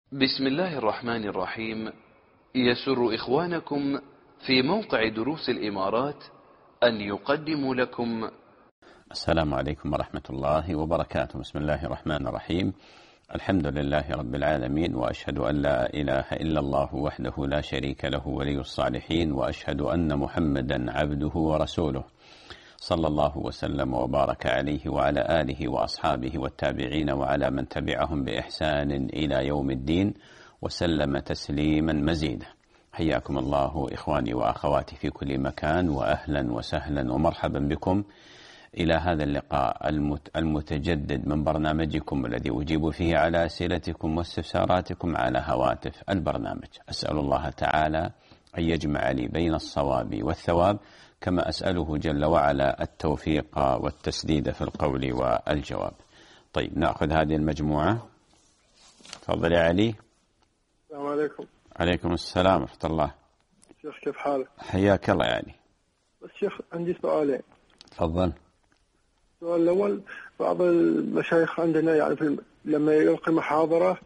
بسم الله الرحمن الرحيم. يسر إخوانكم في موقع دروس الإمارات أن يقدموا لكم. السلام عليكم ورحمة الله وبركاته. بسم الله الرحمن الرحيم. الحمد لله رب العالمين، وأشهد أن لا إله إلا الله وحده لا شريك له ولي الصالحين، وأشهد أن محمدا عبده ورسوله، صلى الله وسلم وبارك عليه وعلى آله وأصحابه والتابعين وعلى من تبعهم بإحسان إلى يوم الدين، وسلم تسليما مزيدا. حياكم الله إخواني وأخواتي في كل مكان، وأهلا وسهلا ومرحبا بكم إلى هذا اللقاء المتجدد من برنامجكم الذي أجيب فيه على أسئلتكم واستفساراتكم على هواتف البرنامج. أسأل الله تعالى أن يجمع لي بين الصواب والثواب، كما أسأله جل وعلا التوفيق والتسديد في القول والجواب. طيب، نأخذ هذه المجموعة. تفضل يا علي. السلام عليكم. عليكم السلام ورحمة الله. شيخ كيف حالك؟ حياك الله يا علي. بس شيخ عندي سؤالين. تفضل. السؤال الأول، بعض المشايخ عندنا لما يلقي محاضرة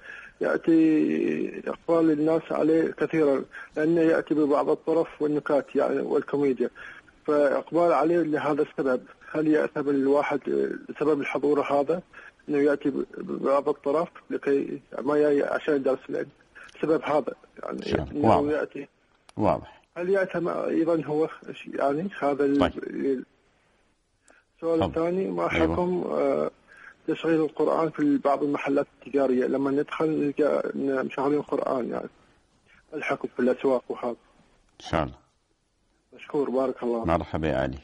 يأتي إقبال الناس عليه كثيرا، لأنه يأتي ببعض الطرف والنكات والكوميديا، فإقبال عليه لهذا السبب. هل يأثم الواحد بسبب الحضور هذا أنه يأتي ببعض الطرف لكي ما عشان يدرس العلم؟ سبب هذا واضح. يأتي واضح. هل يأثم أيضا هو هذا؟ طيب. السؤال الثاني، ما حكم تشغيل القرآن في بعض المحلات التجارية؟ لما ندخل نلقى مشغلين القرآن، الحكم في الأسواق وهذا. إن شاء الله. مشكور، بارك الله. مرحبا يا علي.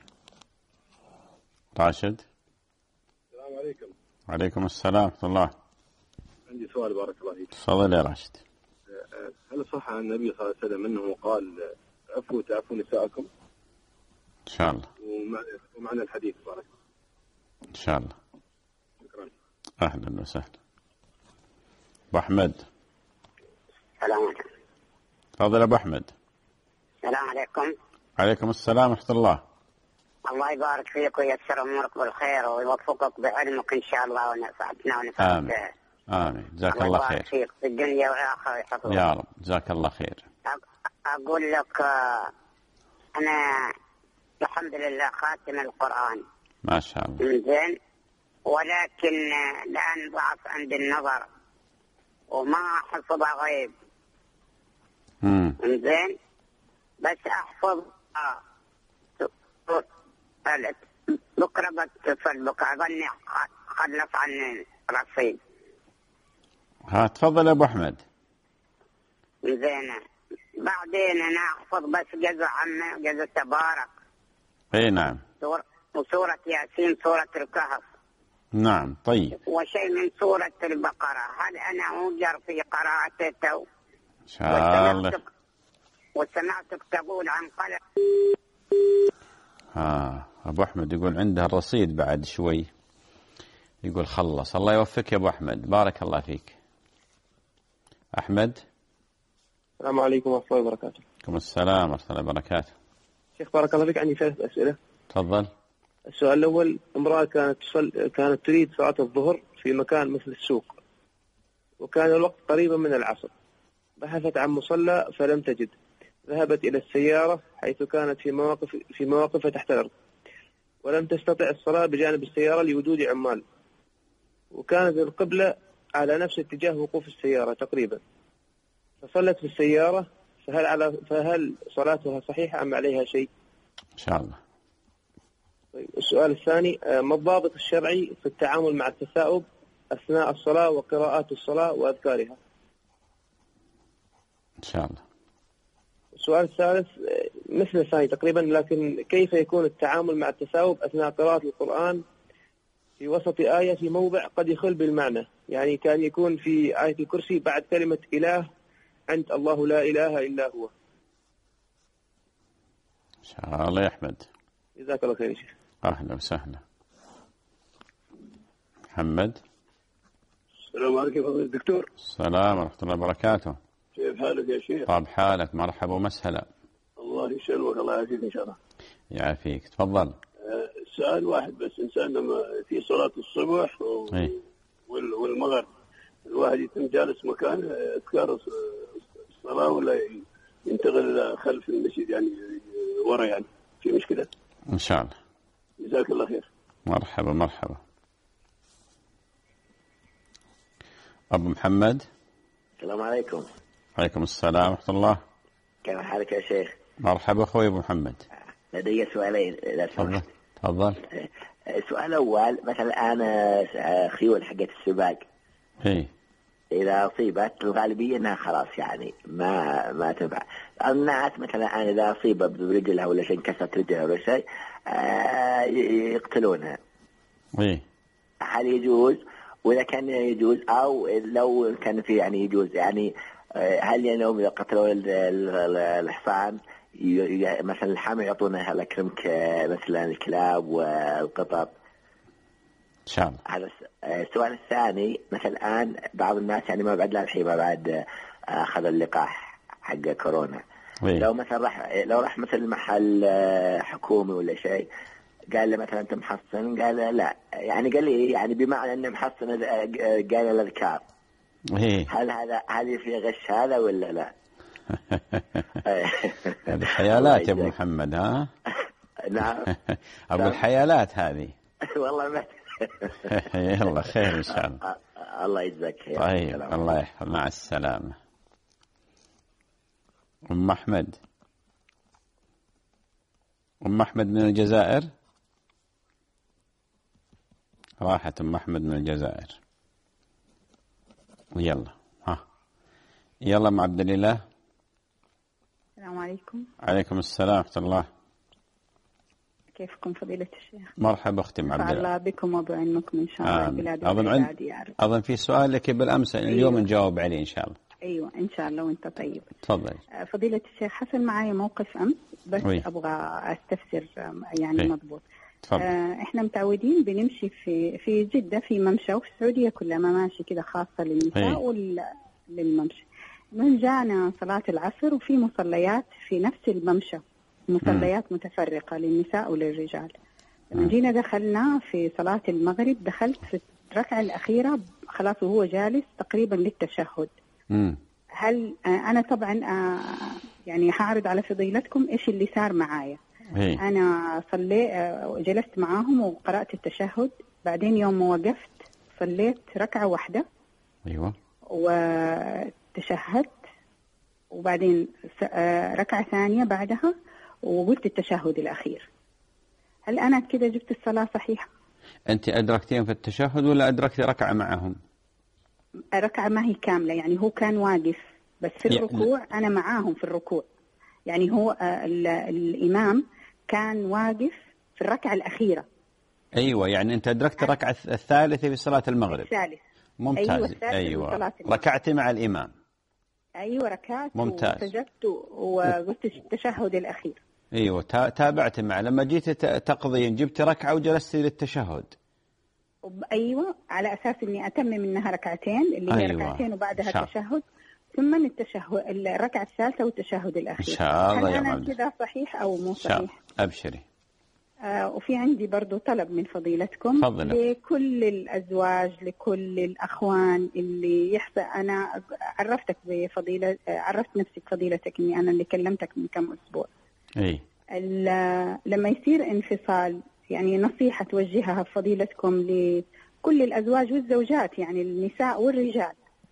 راشد. السلام عليكم. وعليكم السلام ورحمة الله. عندي سؤال بارك الله فيك. تفضل يا راشد. هل صح عن النبي صلى الله عليه وسلم أنه قال عفوا تعفوا نساءكم؟ إن شاء الله. ومعنى الحديث بارك الله. إن شاء الله. شكرا. أهلا وسهلا. أبو أحمد. السلام عليكم. تفضل أبو أحمد. السلام عليكم. عليكم السلام ورحمة الله. الله يبارك فيك وييسر أمورك بالخير ويوفقك بعلمك إن شاء الله، ونفعتنا ونفعت. آمين. آمين. جزاك الله خير. فيك في الدنيا والآخرة يحفظك يا رب. جزاك الله خير. أقول لك أنا الحمد لله خاتم القرآن ما شاء الله. زين، ولكن الآن ضعف عند النظر وما أحفظ غيب. زين، بس أحفظ بكرة بتصل بك، أظني خلف عن رصيد. ها تفضل يا أبو أحمد. زين، بعدين أنا أحفظ بس جزء عن جزء تبارك. اي نعم. وسورة ياسين، سورة الكهف. نعم. طيب. وشيء من سورة البقرة. هل أنا أوجر في قراءته؟ إن شاء الله. وسمعتك تقول عن قلم. أبو أحمد يقول عنده الرصيد بعد شوي، يقول خلص. الله يوفقك يا أبو أحمد، بارك الله فيك. أحمد. السلام عليكم ورحمة الله وبركاته. عليكم السلام ورحمة الله وبركاته. شيخ بارك الله فيك، عندي 3 أسئلة. تفضل. السؤال الأول، امرأة كانت تريد صلاة الظهر في مكان مثل السوق، وكان الوقت قريبا من العصر، بحثت عن مصلى فلم تجد، ذهبت إلى السيارة حيث كانت في مواقف تحت الأرض، ولم تستطع الصلاة بجانب السيارة لوجود عمال، وكانت القبلة على نفس اتجاه وقوف السيارة تقريبا، فصلت في السيارة، فهل صلاتها صحيحة أم عليها شيء؟ إن شاء الله. طيب، السؤال الثاني، ما الضابط الشرعي في التعامل مع التثاؤب أثناء الصلاة وقراءات الصلاة وأذكارها؟ إن شاء الله. السؤال الثالث مثل الثاني تقريبا، لكن كيف يكون التعامل مع التثاؤب أثناء قراءة القرآن في وسط آية في موضع قد يخل بالمعنى؟ يعني كان يكون في آية الكرسي بعد كلمة إله عند الله لا إله إلا هو. إن شاء الله يا أحمد. جزاك الله خير يا شيخ. أهلا وسهلا. محمد. السلام عليكم فضيلة الدكتور. السلام ورحمة الله وبركاته. كيف حالك يا شيخ؟ طاب حالك، مرحبا ومسهلا. الله يسلمك، الله يعافيك إن شاء الله. يعافيك. تفضل. سؤال واحد بس، إنسان لما في صلاة الصبح والمغرب الواحد يتم جالس مكان اذكار الصلاه ولا ينتقل الى خلف المسجد يعني ورا، يعني في مشكله؟ ان شاء الله. جزاك الله خير. مرحبا مرحبا. ابو محمد. السلام عليكم. عليكم السلام ورحمه الله. كيف حالك يا شيخ؟ مرحبا اخوي ابو محمد. لدي سؤالين اذا سمحت. تفضل. السؤال الاول، مثلا انا خيول حقت السباق اذا اصيبت الغالبيه انها خلاص يعني ما تنفع. الناس مثلا انا اذا اصيب برجلها ولا شيء، انكسرت رجلها ولا شيء يقتلونها. هل يجوز؟ واذا كان يجوز او لو كان في يعني يجوز، يعني هل يعني اذا قتلوا الحصان مثلا الحامل يعطونها الاكرمك مثلا الكلاب والقطط؟ ان شاء الله. هذا السؤال الثاني، مثلا الان بعض الناس يعني ما بعد لا الحين ما بعد اخذ اللقاح حق كورونا. لو مثلا راح مثلا محل حكومي ولا شيء، قال له مثلا انت محصن، قال له لا، يعني قال لي يعني بمعنى انه محصن قال الاذكار. هل في غش هذا ولا لا؟ هذه خيالات يا ابو محمد. ها نعم. ابو الحيالات هذه. والله ما يلا خير ان شاء الله. الله يجزاك خير. طيب الله يحفظ. مع السلامه. ام احمد. ام احمد من الجزائر. راحت ام احمد من الجزائر. يلا مع عبد الله. السلام عليكم. عليكم السلام ورحمة الله. كيفكم فضيلة الشيخ؟ مرحبا أختي عبد الله. الله بكم وبعلمكم إن شاء الله. البلاد أظن في سؤال لك بالأمس. أيوة. اليوم نجاوب عليه إن شاء الله. أيوة إن شاء الله وأنت طيب. تفضل. فضيلة الشيخ، حصل معي موقف أمس بس أبغى أستفسر يعني مضبوط. إحنا متعودين بنمشي في جدة في ممشى، وفي السعودية كلها مماشي كده خاصة للنساء وللممشى. من جانا صلاة العصر وفي مصليات في نفس الممشى، مصليات متفرقة للنساء وللرجال. لما جينا دخلنا في صلاة المغرب، دخلت في الركعة الأخيرة خلاص وهو جالس تقريبا للتشهد. هل أنا طبعا يعني هعرض على فضيلتكم إيش اللي صار معايا. أنا جلست معاهم وقرأت التشهد، بعدين يوم ما وقفت صليت ركعة واحدة. أيوة. وتشهدت، وبعدين ركعة ثانية بعدها وقلت التشهد الأخير. هل أنا كده جبت الصلاة صحيحة؟ أنت أدركتين في التشهد ولا أدركت ركعة معهم؟ ركعة ما هي كاملة، يعني هو كان واقف بس في الركوع أنا معاهم في الركوع. يعني هو الإمام كان واقف في الركعة الأخيرة. أيوة، يعني أنت أدركت الركعة الثالثة في صلاة المغرب. الثالث. ممتاز. أيوة. ركعت مع الإمام. أيوة ركعت. ممتاز. وسجدت وقلت التشهد الأخير. أيوة تابعت معه. لما جيت تقضين جبت ركعة وجلست للتشهد. أيوة، على أساس إني أتمم منها ركعتين اللي هي ركعتين وبعدها التشهد، ثم التشهد الركعة الثالثة والتشهد الأخير. إن شاء الله. هل أنا كذا صحيح أو مو صحيح؟ أبشري. وفي عندي برضو طلب من فضيلتكم. لكل الأزواج، لكل الأخوان اللي يحصل. أنا عرفت نفسي بفضيلتك إني أنا اللي كلمتك من كم أسبوع. لما يصير انفصال، يعني نصيحة توجهها فضيلتكم لكل الأزواج والزوجات، يعني النساء والرجال.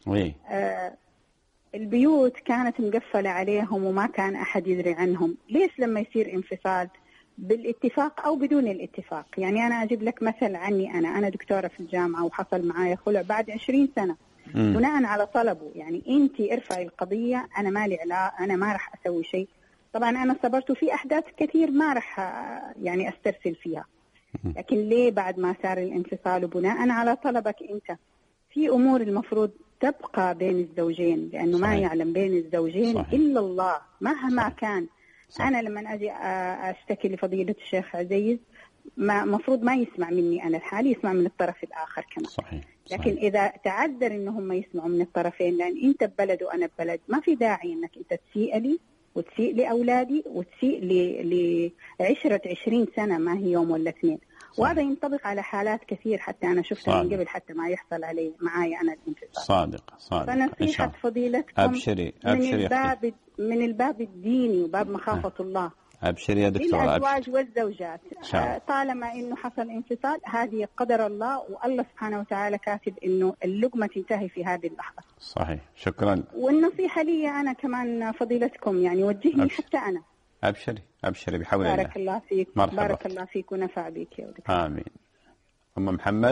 البيوت كانت مقفلة عليهم وما كان أحد يدري عنهم. ليش لما يصير انفصال بالاتفاق أو بدون الاتفاق؟ يعني أنا أجيب لك مثل عني. أنا دكتورة في الجامعة وحصل معايا خلع بعد 20 سنة بناء على طلبه. يعني أنت ارفعي القضية، أنا مالي علاقة، أنا ما رح أسوي شيء. طبعا أنا صبرت في أحداث كثير ما رح يعني أسترسل فيها، لكن ليه بعد ما صار الانفصال وبناء على طلبك أنت في أمور المفروض تبقى بين الزوجين، لأنه ما يعلم بين الزوجين إلا الله مهما كان. أنا لما أجي أشتكي لفضيلة الشيخ عزيز مفروض ما يسمع مني أنا الحالي، يسمع من الطرف الآخر كمان. صحيح. لكن إذا تعذر إنهم ما يسمعوا من الطرفين، لأن أنت ببلد وأنا ببلد، ما في داعي إنك أنت تسيء لي وتسيء لأولادي وتسيء لعشرة 20 سنة، ما هي يوم ولا اثنين. وهذا ينطبق على حالات كثير حتى أنا شفتها من قبل حتى ما يحصل علي معايا أنا الانفصال. صادق. فنصيحة فضيلتكم أبشري من الباب الديني وباب مخافة الله. أبشري يا دكتورة. للأزواج والزوجات طالما إنه حصل انفصال هذه قدر الله، والله سبحانه وتعالى كاتب إنه اللقمة تنتهي في هذه اللحظة. صحيح. شكرا. والنصيحة لي أنا كمان فضيلتكم يعني وجهني حتى أنا. أبشري بحول الله. بارك الله فيك. مرحبا. بارك الله فيك ونفع بك يا دكتور. آمين. أم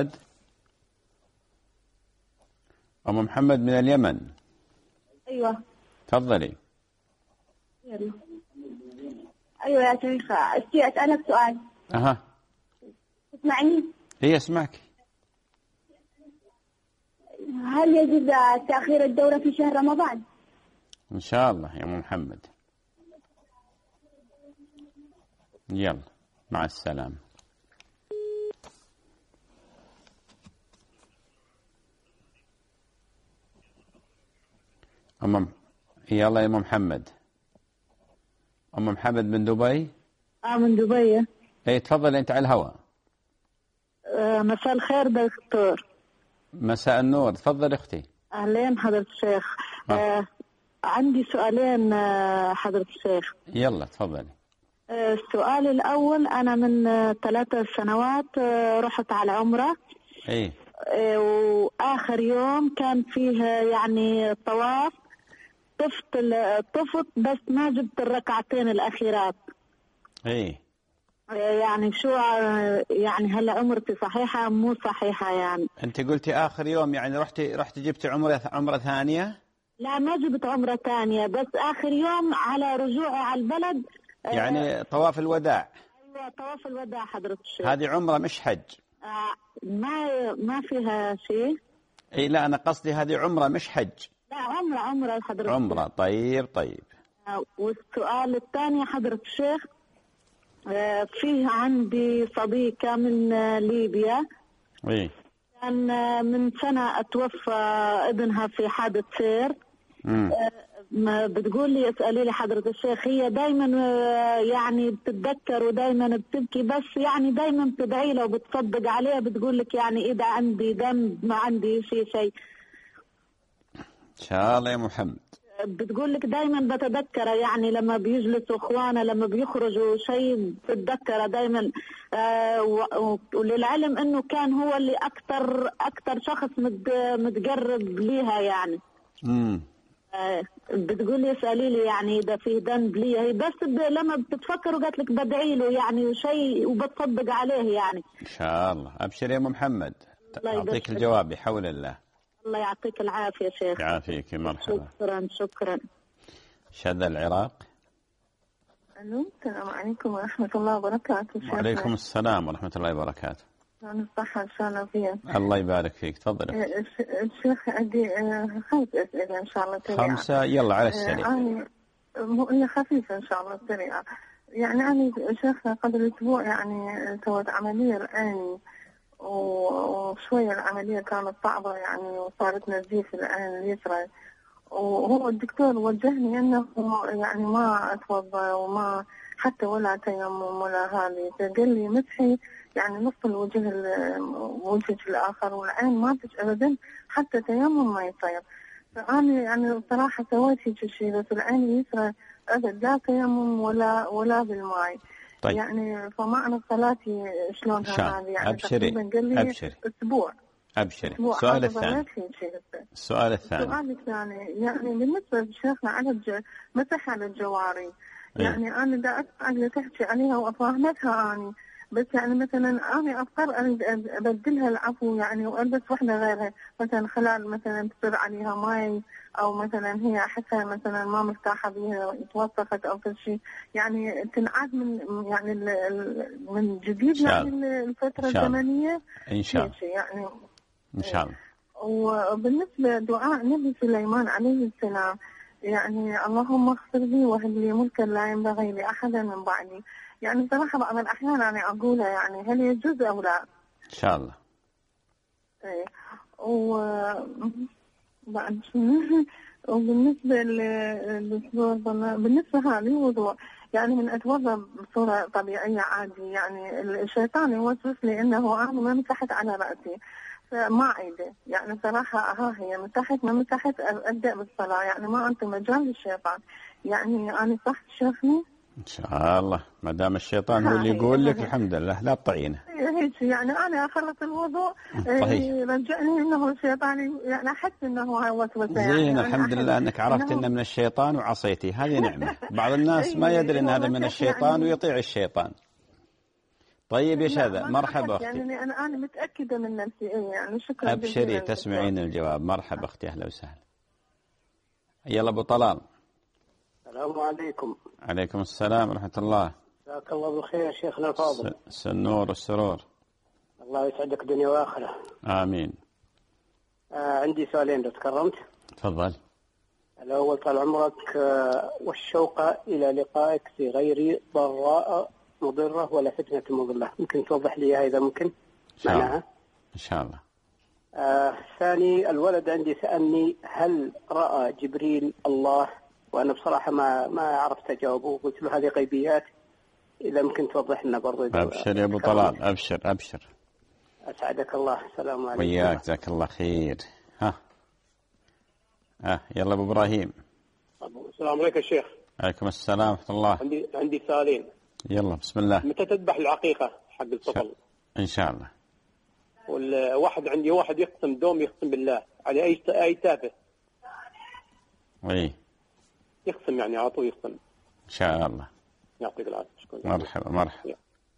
محمد من اليمن. أيوة تفضلي. أيوة يا شيخ، أستطيع أسألك سؤال؟ تسمعني؟ هي اسمعك. هل يجوز تأخير الدورة في شهر رمضان؟ إن شاء الله يا أم محمد. يلا مع السلامة. يلا يا أم محمد. أم محمد من دبي؟ من دبي. اي تفضل أنت على الهواء. مساء الخير دكتور. مساء النور، تفضل أختي. أهلين حضرة الشيخ. عندي سؤالين حضرة الشيخ. يلا تفضلي. السؤال الأول، أنا من 3 سنوات رحت على عمرة. وآخر يوم كان فيه يعني طواف، طفت بس ما جبت الركعتين الأخيرات. يعني شو يعني هل عمرتي صحيحة مو صحيحة؟ يعني أنت قلتي آخر يوم، يعني رحت جبتي عمرة ثانية؟ لا ما جبت عمرة ثانية، بس آخر يوم على رجوعي على البلد. يعني طواف الوداع. أيوة طواف الوداع حضرة الشيخ. هذه عمرة مش حج. ما فيها شيء. لا أنا قصدي هذه عمرة مش حج. لا عمرة حضرة عمرة. طيب. والسؤال الثاني حضرة الشيخ، فيه عندي صديقة من ليبيا. كان من سنة اتوفى ابنها في حادث سير. بتقول لي اسألي لي حضرة الشيخ، هي دايما يعني بتتذكر ودايما بتبكي، بس يعني دايما بتدعي له وبتصدق عليه، بتقول لك يعني إذا عندي ذنب ما عندي شيء. إن شاء الله يا محمد. بتقول لك دايما بتذكره، يعني لما بيجلسوا اخوانا لما بيخرجوا شيء بتذكره دايما. وللعلم انه كان هو اللي اكثر شخص متقرب ليها يعني. بتقول لي اسالي لي يعني اذا في ذنب لي، هي بس لما بتتفكر وقالت لك بدعي له يعني شيء وبتصدق عليه يعني. ان شاء الله. ابشر يا محمد، اعطيك الجواب بحول الله. الله يعطيك العافيه شيخ. يعافيك. مرحبا. شكرا. شذا العراق. الو، السلام عليكم ورحمه الله وبركاته. وعليكم السلام ورحمه الله وبركاته. الصحة إن شاء الله فيها. الله يبارك فيك. تفضل. الشيخ عندي 5 أسئلة إن شاء الله سريعة. 5 يلا على السريع. هي خفيفة إن شاء الله سريعة. يعني أنا شيخ قبل أسبوع يعني سويت عملية العين، وشوية العملية كانت صعبة يعني، وصارت نزيف العين اليسرى، وهو الدكتور وجهني أنه يعني ما أتوضأ وما حتى ولا تيمم ولا هذه، فقال لي مسحي يعني نص وجهك الآخر، والعين ما فيش أبدا حتى تيمم ما يصير. فأنا يعني صراحة سويت هيك شيء، بس العين اليسرى أبد لا تيمم ولا بالماء. طيب. يعني فما أنا صلاتي شلونها هذه يعني. أبشري. تقريبا قال لي أسبوع. أبشري. السؤال الثاني. السؤال الثاني يعني بالنسبة لشيخنا على مسح على الجواري. يعني أنا دا أقعد تحكي عليها وأفهمتها أنا، بس يعني مثلا أنا أضطر أبدلها العفو يعني وألبس واحدة غيرها، مثلا خلال مثلا تصير عليها ماي، أو مثلا هي أحسها مثلا ما مرتاحة بيها توسخت أو كل شيء، يعني تنعاد يعني من جديد يعني الفترة الزمنية. إن شاء الله. يعني إن شاء الله. وبالنسبة دعاء نبي سليمان عليه السلام، يعني اللهم اغفر لي وهب لي ملكا لا ينبغي لأحد من بعدي، يعني صراحة بعض الأحيان أنا أقولها يعني هل يجوز أو لا؟ إن شاء الله. إيه. وبالنسبة بالنسبة هذه الوضوء، يعني من أتوضأ بصورة طبيعية عادي، يعني الشيطان يوسوس لي إنه أنا ما مسحت على رأسي ما عيدة، يعني صراحة هي مسحت ما مسحت أبدأ بالصلاة، يعني ما أنت مجال للشيطان. يعني أنا صح شيخني؟ إن شاء الله ما دام الشيطان هو اللي يقول لك الحمد لله لا تطعينه. هيك يعني أنا أخلص الوضوء رجعني إنه الشيطان، يعني أحس إنه وسوسة. زين يعني الحمد لله أنك عرفت إنه من الشيطان وعصيتي، هذه نعمة. بعض الناس ما يدري إن هذا من الشيطان يعني ويطيع الشيطان. طيب يا شذا مرحبا أختي. يعني أنا متأكدة من نفسي يعني شكرا. أبشري تسمعين الجواب. مرحبا أختي أهلا وسهلا. يلا أبو طلال. السلام عليكم. عليكم السلام ورحمة الله. جزاك الله بالخير شيخنا الفاضل. النور والسرور. الله يسعدك دنيا وآخرة. آمين. عندي سؤالين لو تكرمت. تفضل. الأول طال عمرك، والشوق إلى لقائك في غير ضراء مضرة ولا فتنة مضلة، ممكن توضح لي إذا ممكن معناها؟ إن شاء الله. ثاني، الولد عندي سألني هل رأى جبريل الله، وأنا بصراحة ما عرفت أجاوبه، قلت له هذه غيبيات، إذا ممكن توضح لنا برضو. أبشر يا أبو طلال أبشر أبشر. أسعدك الله. السلام عليكم. وياك جزاك الله خير. يلا أبو إبراهيم. السلام عليكم يا شيخ. عليكم السلام ورحمة الله. عندي سؤالين. يلا بسم الله. متى تذبح العقيقة حق الطفل؟ إن شاء الله. والواحد عندي واحد يقسم دوم يقسم بالله على أي تافه. يقسم يعني على طول يقسم. إن شاء الله. يعطيك العافية. مرحبا مرحبا.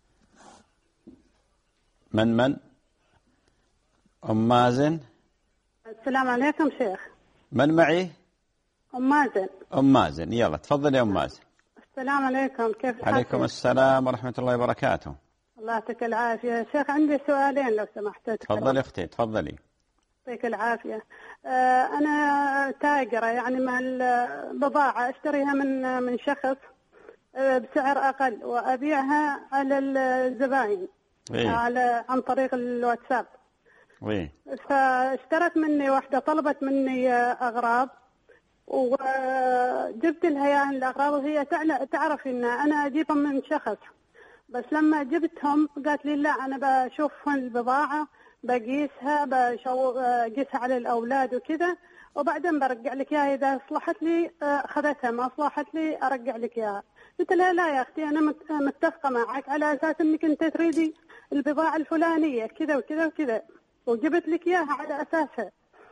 من أم مازن. السلام عليكم شيخ. من معي؟ أم مازن. أم مازن يلا تفضل يا أم مازن. السلام عليكم، كيف حالك؟ عليكم السلام ورحمة الله وبركاته. الله يعطيك العافية شيخ. عندي سؤالين لو سمحت. تفضلي أختي تفضلي. يعطيك العافية. أنا تاجرة يعني مع البضاعة أشتريها من شخص بسعر أقل وأبيعها على الزبائن عن طريق الواتساب. فاشترت مني واحدة طلبت مني أغراض وجبت لها يعني الأغراض، وهي تعرف إن أنا أجيبهم من شخص، بس لما جبتهم قالت لي لا أنا بشوف البضاعة بقيسها بقيسها على الأولاد وكذا وبعدين برجع لك إياها، إذا صلحت لي أخذتها ما صلحت لي أرجع لك إياها. قلت لها لا يا أختي أنا متفقة معك على أساس إنك أنت تريدي البضاعة الفلانية كذا وكذا وكذا وجبت لك إياها على أساسها،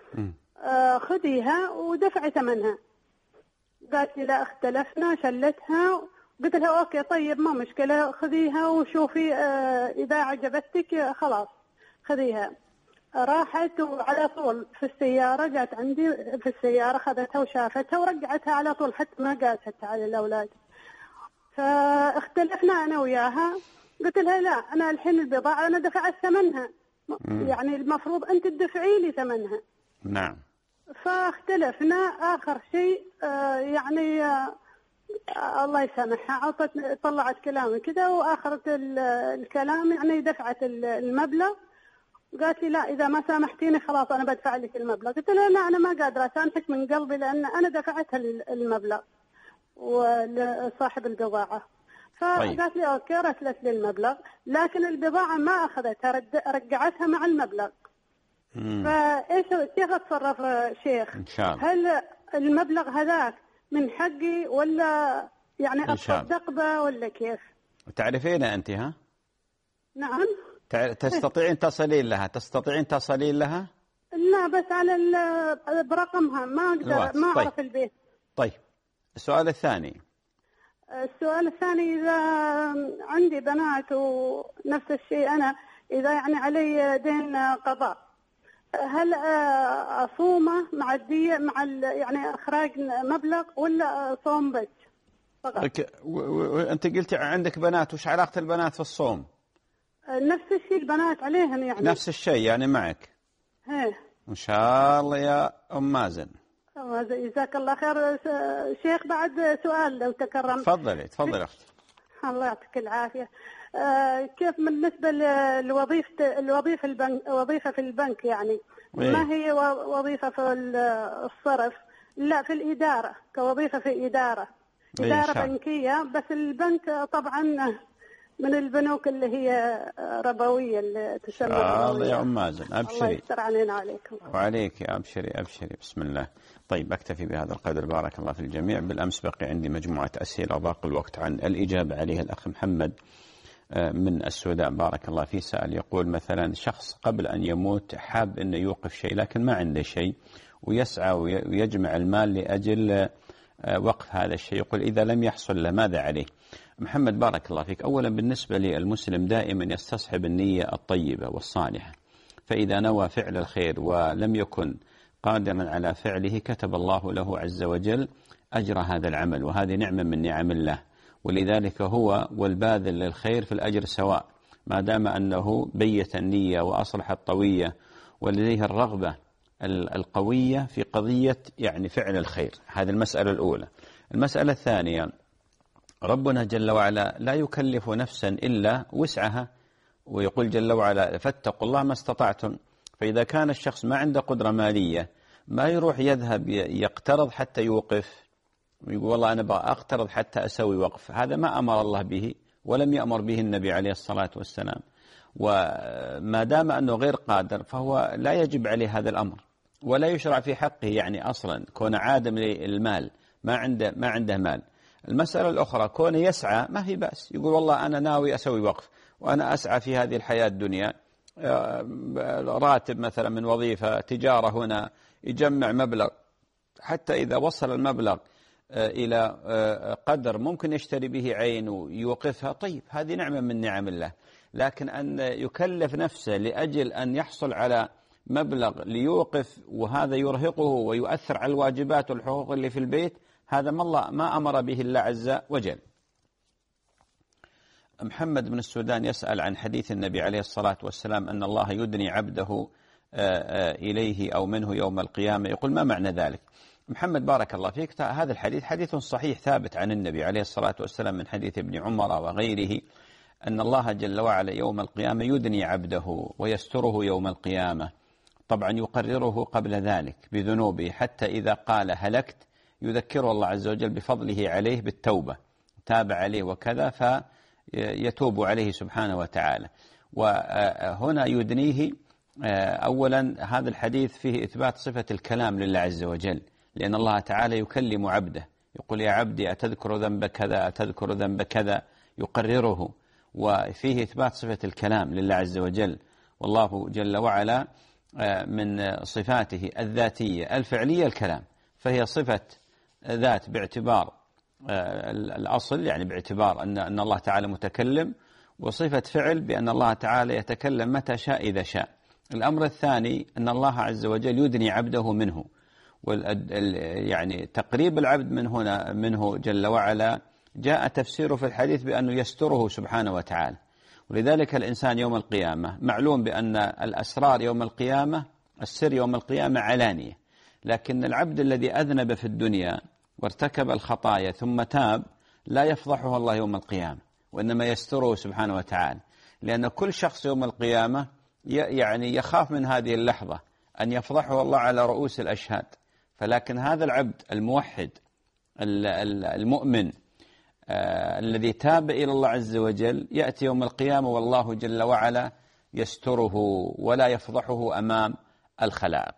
خذيها ودفعي ثمنها. قالت لي لا اختلفنا شلتها. قلت لها أوكي طيب ما مشكلة خذيها وشوفي إذا عجبتك خلاص خذيها. راحت وعلى طول في السيارة جات عندي في السيارة خذتها وشافتها ورجعتها على طول حتى ما قاستها على الأولاد. فاختلفنا أنا وياها. قلت لها لا أنا الحين البضاعة أنا دفعت ثمنها، يعني المفروض أنت تدفعي لي ثمنها. نعم. فاختلفنا. آخر شيء يعني الله يسامحها طلعت كلامي كذا وآخرت الكلام يعني دفعت المبلغ. قالت لي لا إذا ما سامحتيني خلاص أنا بدفع لك المبلغ. قلت لها لا أنا ما قادرة أسامحك من قلبي لأن أنا دفعتها المبلغ وصاحب البضاعة. فقالت لي أوكي رسلت لي المبلغ لكن البضاعة ما أخذتها رجعتها مع المبلغ. فإيش كيف أتصرف شيخ؟ إن شاء الله. هل المبلغ هذاك من حقي ولا يعني أتصدق به ولا كيف؟ تعرفين أنت ها؟ نعم. تستطيعين تصلين لها؟ لا بس على برقمها ما أقدر ما أعرف البيت. طيب السؤال الثاني. السؤال الثاني إذا عندي بنات ونفس الشيء أنا إذا يعني علي دين قضاء هل أصومه مع الدية مع يعني إخراج مبلغ ولا صوم بس فقط؟ أنت قلتي عندك بنات، وش علاقة البنات في الصوم؟ نفس الشيء البنات عليهم يعني. نفس الشيء يعني معك. إيه. إن شاء الله يا أم مازن. جزاك الله خير شيخ. بعد سؤال لو تكرم. تفضلي أختي. الله يعطيك العافية. كيف بالنسبة الوظيفة في البنك يعني ما هي وظيفة في الصرف، لا في الإدارة كوظيفة في إدارة إدارة بنكية، بس البنك طبعا من البنوك اللي هي ربوية، اللي تسمى ربوية. يا أم مازن أبشري. الله يستر علينا عليكم. وعليك أبشري أبشري. بسم الله. طيب أكتفي بهذا القدر، بارك الله في الجميع. بالأمس بقي عندي مجموعة أسئلة ضاق الوقت عن الإجابة عليها. الأخ محمد من السودان بارك الله فيه سأل، يقول مثلا شخص قبل أن يموت حاب أنه يوقف شيء لكن ما عنده شيء، ويسعى ويجمع المال لأجل وقف هذا الشيء، يقول إذا لم يحصل له ماذا عليه؟ محمد بارك الله فيك، أولا بالنسبة للمسلم دائما يستصحب النية الطيبة والصالحة، فإذا نوى فعل الخير ولم يكن قادرا على فعله كتب الله له عز وجل أجر هذا العمل، وهذه نعمة من نعم الله، ولذلك هو والباذل للخير في الأجر سواء، ما دام أنه بيت النية وأصلح الطوية ولديه الرغبة القوية في قضية يعني فعل الخير. هذه المسألة الأولى. المسألة الثانية، ربنا جل وعلا لا يكلف نفسا إلا وسعها، ويقول جل وعلا فاتقوا الله ما استطعتم. فإذا كان الشخص ما عنده قدرة مالية ما يروح يذهب يقترض حتى يوقف ويقول والله أنا بأقترض حتى أسوي وقف، هذا ما أمر الله به ولم يأمر به النبي عليه الصلاة والسلام. وما دام أنه غير قادر فهو لا يجب عليه هذا الأمر ولا يشرع في حقه، يعني أصلا كون عادم للمال ما عنده مال. المسألة الأخرى كون يسعى ما في بأس، يقول والله أنا ناوي أسوي وقف وأنا أسعى في هذه الحياة الدنيا، راتب مثلا من وظيفة، تجارة هنا، يجمع مبلغ حتى إذا وصل المبلغ إلى قدر ممكن يشتري به عين ويوقفها، طيب هذه نعمة من نعم الله. لكن أن يكلف نفسه لأجل أن يحصل على مبلغ ليوقف وهذا يرهقه ويؤثر على الواجبات والحقوق اللي في البيت، هذا ما أمر به الله عز وجل. محمد من السودان يسأل عن حديث النبي عليه الصلاة والسلام أن الله يدني عبده إليه أو منه يوم القيامة، يقول ما معنى ذلك؟ محمد بارك الله فيك، هذا الحديث حديث صحيح ثابت عن النبي عليه الصلاة والسلام من حديث ابن عمر وغيره أن الله جل وعلا يوم القيامة يدني عبده ويستره يوم القيامة، طبعا يقرره قبل ذلك بذنوبه حتى إذا قال هلكت يذكره الله عز وجل بفضله عليه بالتوبة، تاب عليه وكذا فيتوب عليه سبحانه وتعالى. وهنا يدنيه، أولا هذا الحديث فيه إثبات صفة الكلام لله عز وجل، لأن الله تعالى يكلم عبده يقول يا عبدي أتذكر ذنب كذا أتذكر ذنب كذا، يقرره، وفيه إثبات صفة الكلام لله عز وجل. والله جل وعلا من صفاته الذاتية الفعلية الكلام، فهي صفة ذات باعتبار الأصل، يعني باعتبار أن الله تعالى متكلم، وصفة فعل بأن الله تعالى يتكلم متى شاء إذا شاء. الأمر الثاني أن الله عز وجل يدني عبده منه، يعني تقريب العبد منه جل وعلا جاء تفسيره في الحديث بأنه يستره سبحانه وتعالى. ولذلك الإنسان يوم القيامة معلوم بأن الأسرار يوم القيامة، السر يوم القيامة علانية، لكن العبد الذي أذنب في الدنيا وارتكب الخطايا ثم تاب لا يفضحه الله يوم القيامة، وإنما يستره سبحانه وتعالى، لأن كل شخص يوم القيامة يعني يخاف من هذه اللحظة أن يفضحه الله على رؤوس الأشهاد. فلكن هذا العبد الموحد المؤمن الذي تاب إلى الله عز وجل يأتي يوم القيامة والله جل وعلا يستره ولا يفضحه أمام الخلائق.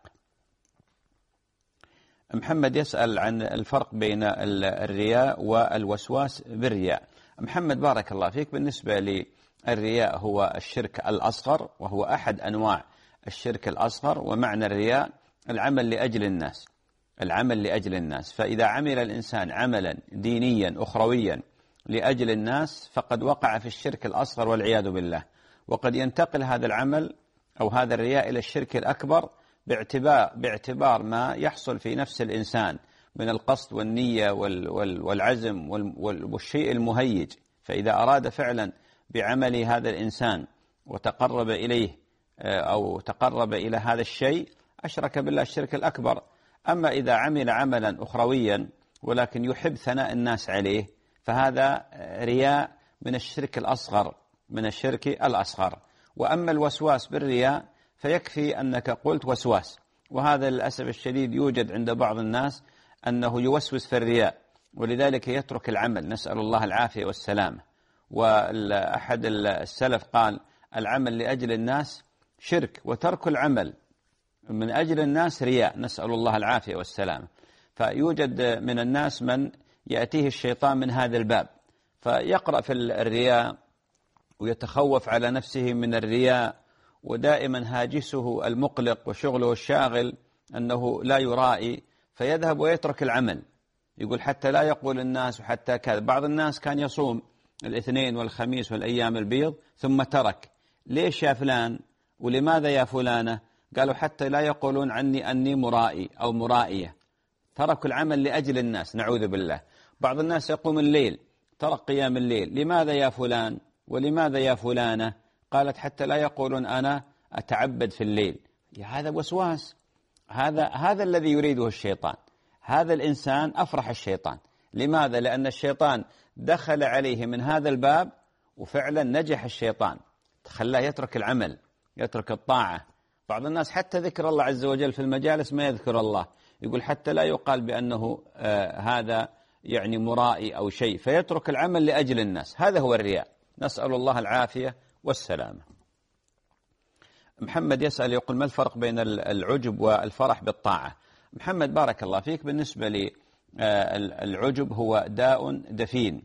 محمد يسأل عن الفرق بين الرياء والوسواس بالرياء. محمد بارك الله فيك، بالنسبة للرياء هو الشرك الأصغر، وهو أحد أنواع الشرك الأصغر، ومعنى الرياء العمل لأجل الناس، العمل لأجل الناس. فإذا عمل الإنسان عملا دينيا أخرويا لأجل الناس فقد وقع في الشرك الأصغر والعياذ بالله. وقد ينتقل هذا العمل أو هذا الرياء إلى الشرك الأكبر باعتبار ما يحصل في نفس الإنسان من القصد والنية والعزم والشيء المهيج. فإذا أراد فعلا بعمل هذا الإنسان وتقرب إليه أو تقرب إلى هذا الشيء أشرك بالله الشرك الأكبر. أما إذا عمل عملا أخرويا ولكن يحب ثناء الناس عليه فهذا رياء من الشرك الأصغر، من الشرك الأصغر. وأما الوسواس بالرياء فيكفي أنك قلت وسواس، وهذا للأسف الشديد يوجد عند بعض الناس أنه يوسوس في الرياء، ولذلك يترك العمل، نسأل الله العافية والسلامة. وأحد السلف قال: العمل لأجل الناس شرك، وترك العمل من أجل الناس رياء، نسأل الله العافية والسلامة. فيوجد من الناس من يأتيه الشيطان من هذا الباب، فيقرأ في الرياء ويتخوف على نفسه من الرياء، ودائما هاجسه المقلق وشغله الشاغل أنه لا يرائي، فيذهب ويترك العمل، يقول حتى لا يقول الناس وحتى كذا. بعض الناس كان يصوم الاثنين والخميس والأيام البيض ثم ترك. ليش يا فلان؟ ولماذا يا فلانة؟ قالوا حتى لا يقولون عني أني مرائي أو مرائية. تركوا العمل لأجل الناس، نعوذ بالله. بعض الناس يقوم الليل، ترك قيام الليل. لماذا يا فلان؟ ولماذا يا فلانة؟ قالت حتى لا يقولون أنا أتعبد في الليل. هذا وسواس، هذا الذي يريده الشيطان. هذا الإنسان أفرح الشيطان. لماذا؟ لأن الشيطان دخل عليه من هذا الباب، وفعلا نجح الشيطان، خلاه يترك العمل، يترك الطاعة. بعض الناس حتى ذكر الله عز وجل في المجالس ما يذكر الله، يقول حتى لا يقال بأنه هذا يعني مرائي أو شيء، فيترك العمل لأجل الناس. هذا هو الرياء، نسأل الله العافية والسلامة. محمد يسأل يقول: ما الفرق بين العجب والفرح بالطاعة؟ محمد بارك الله فيك، بالنسبة لي العجب هو داء دفين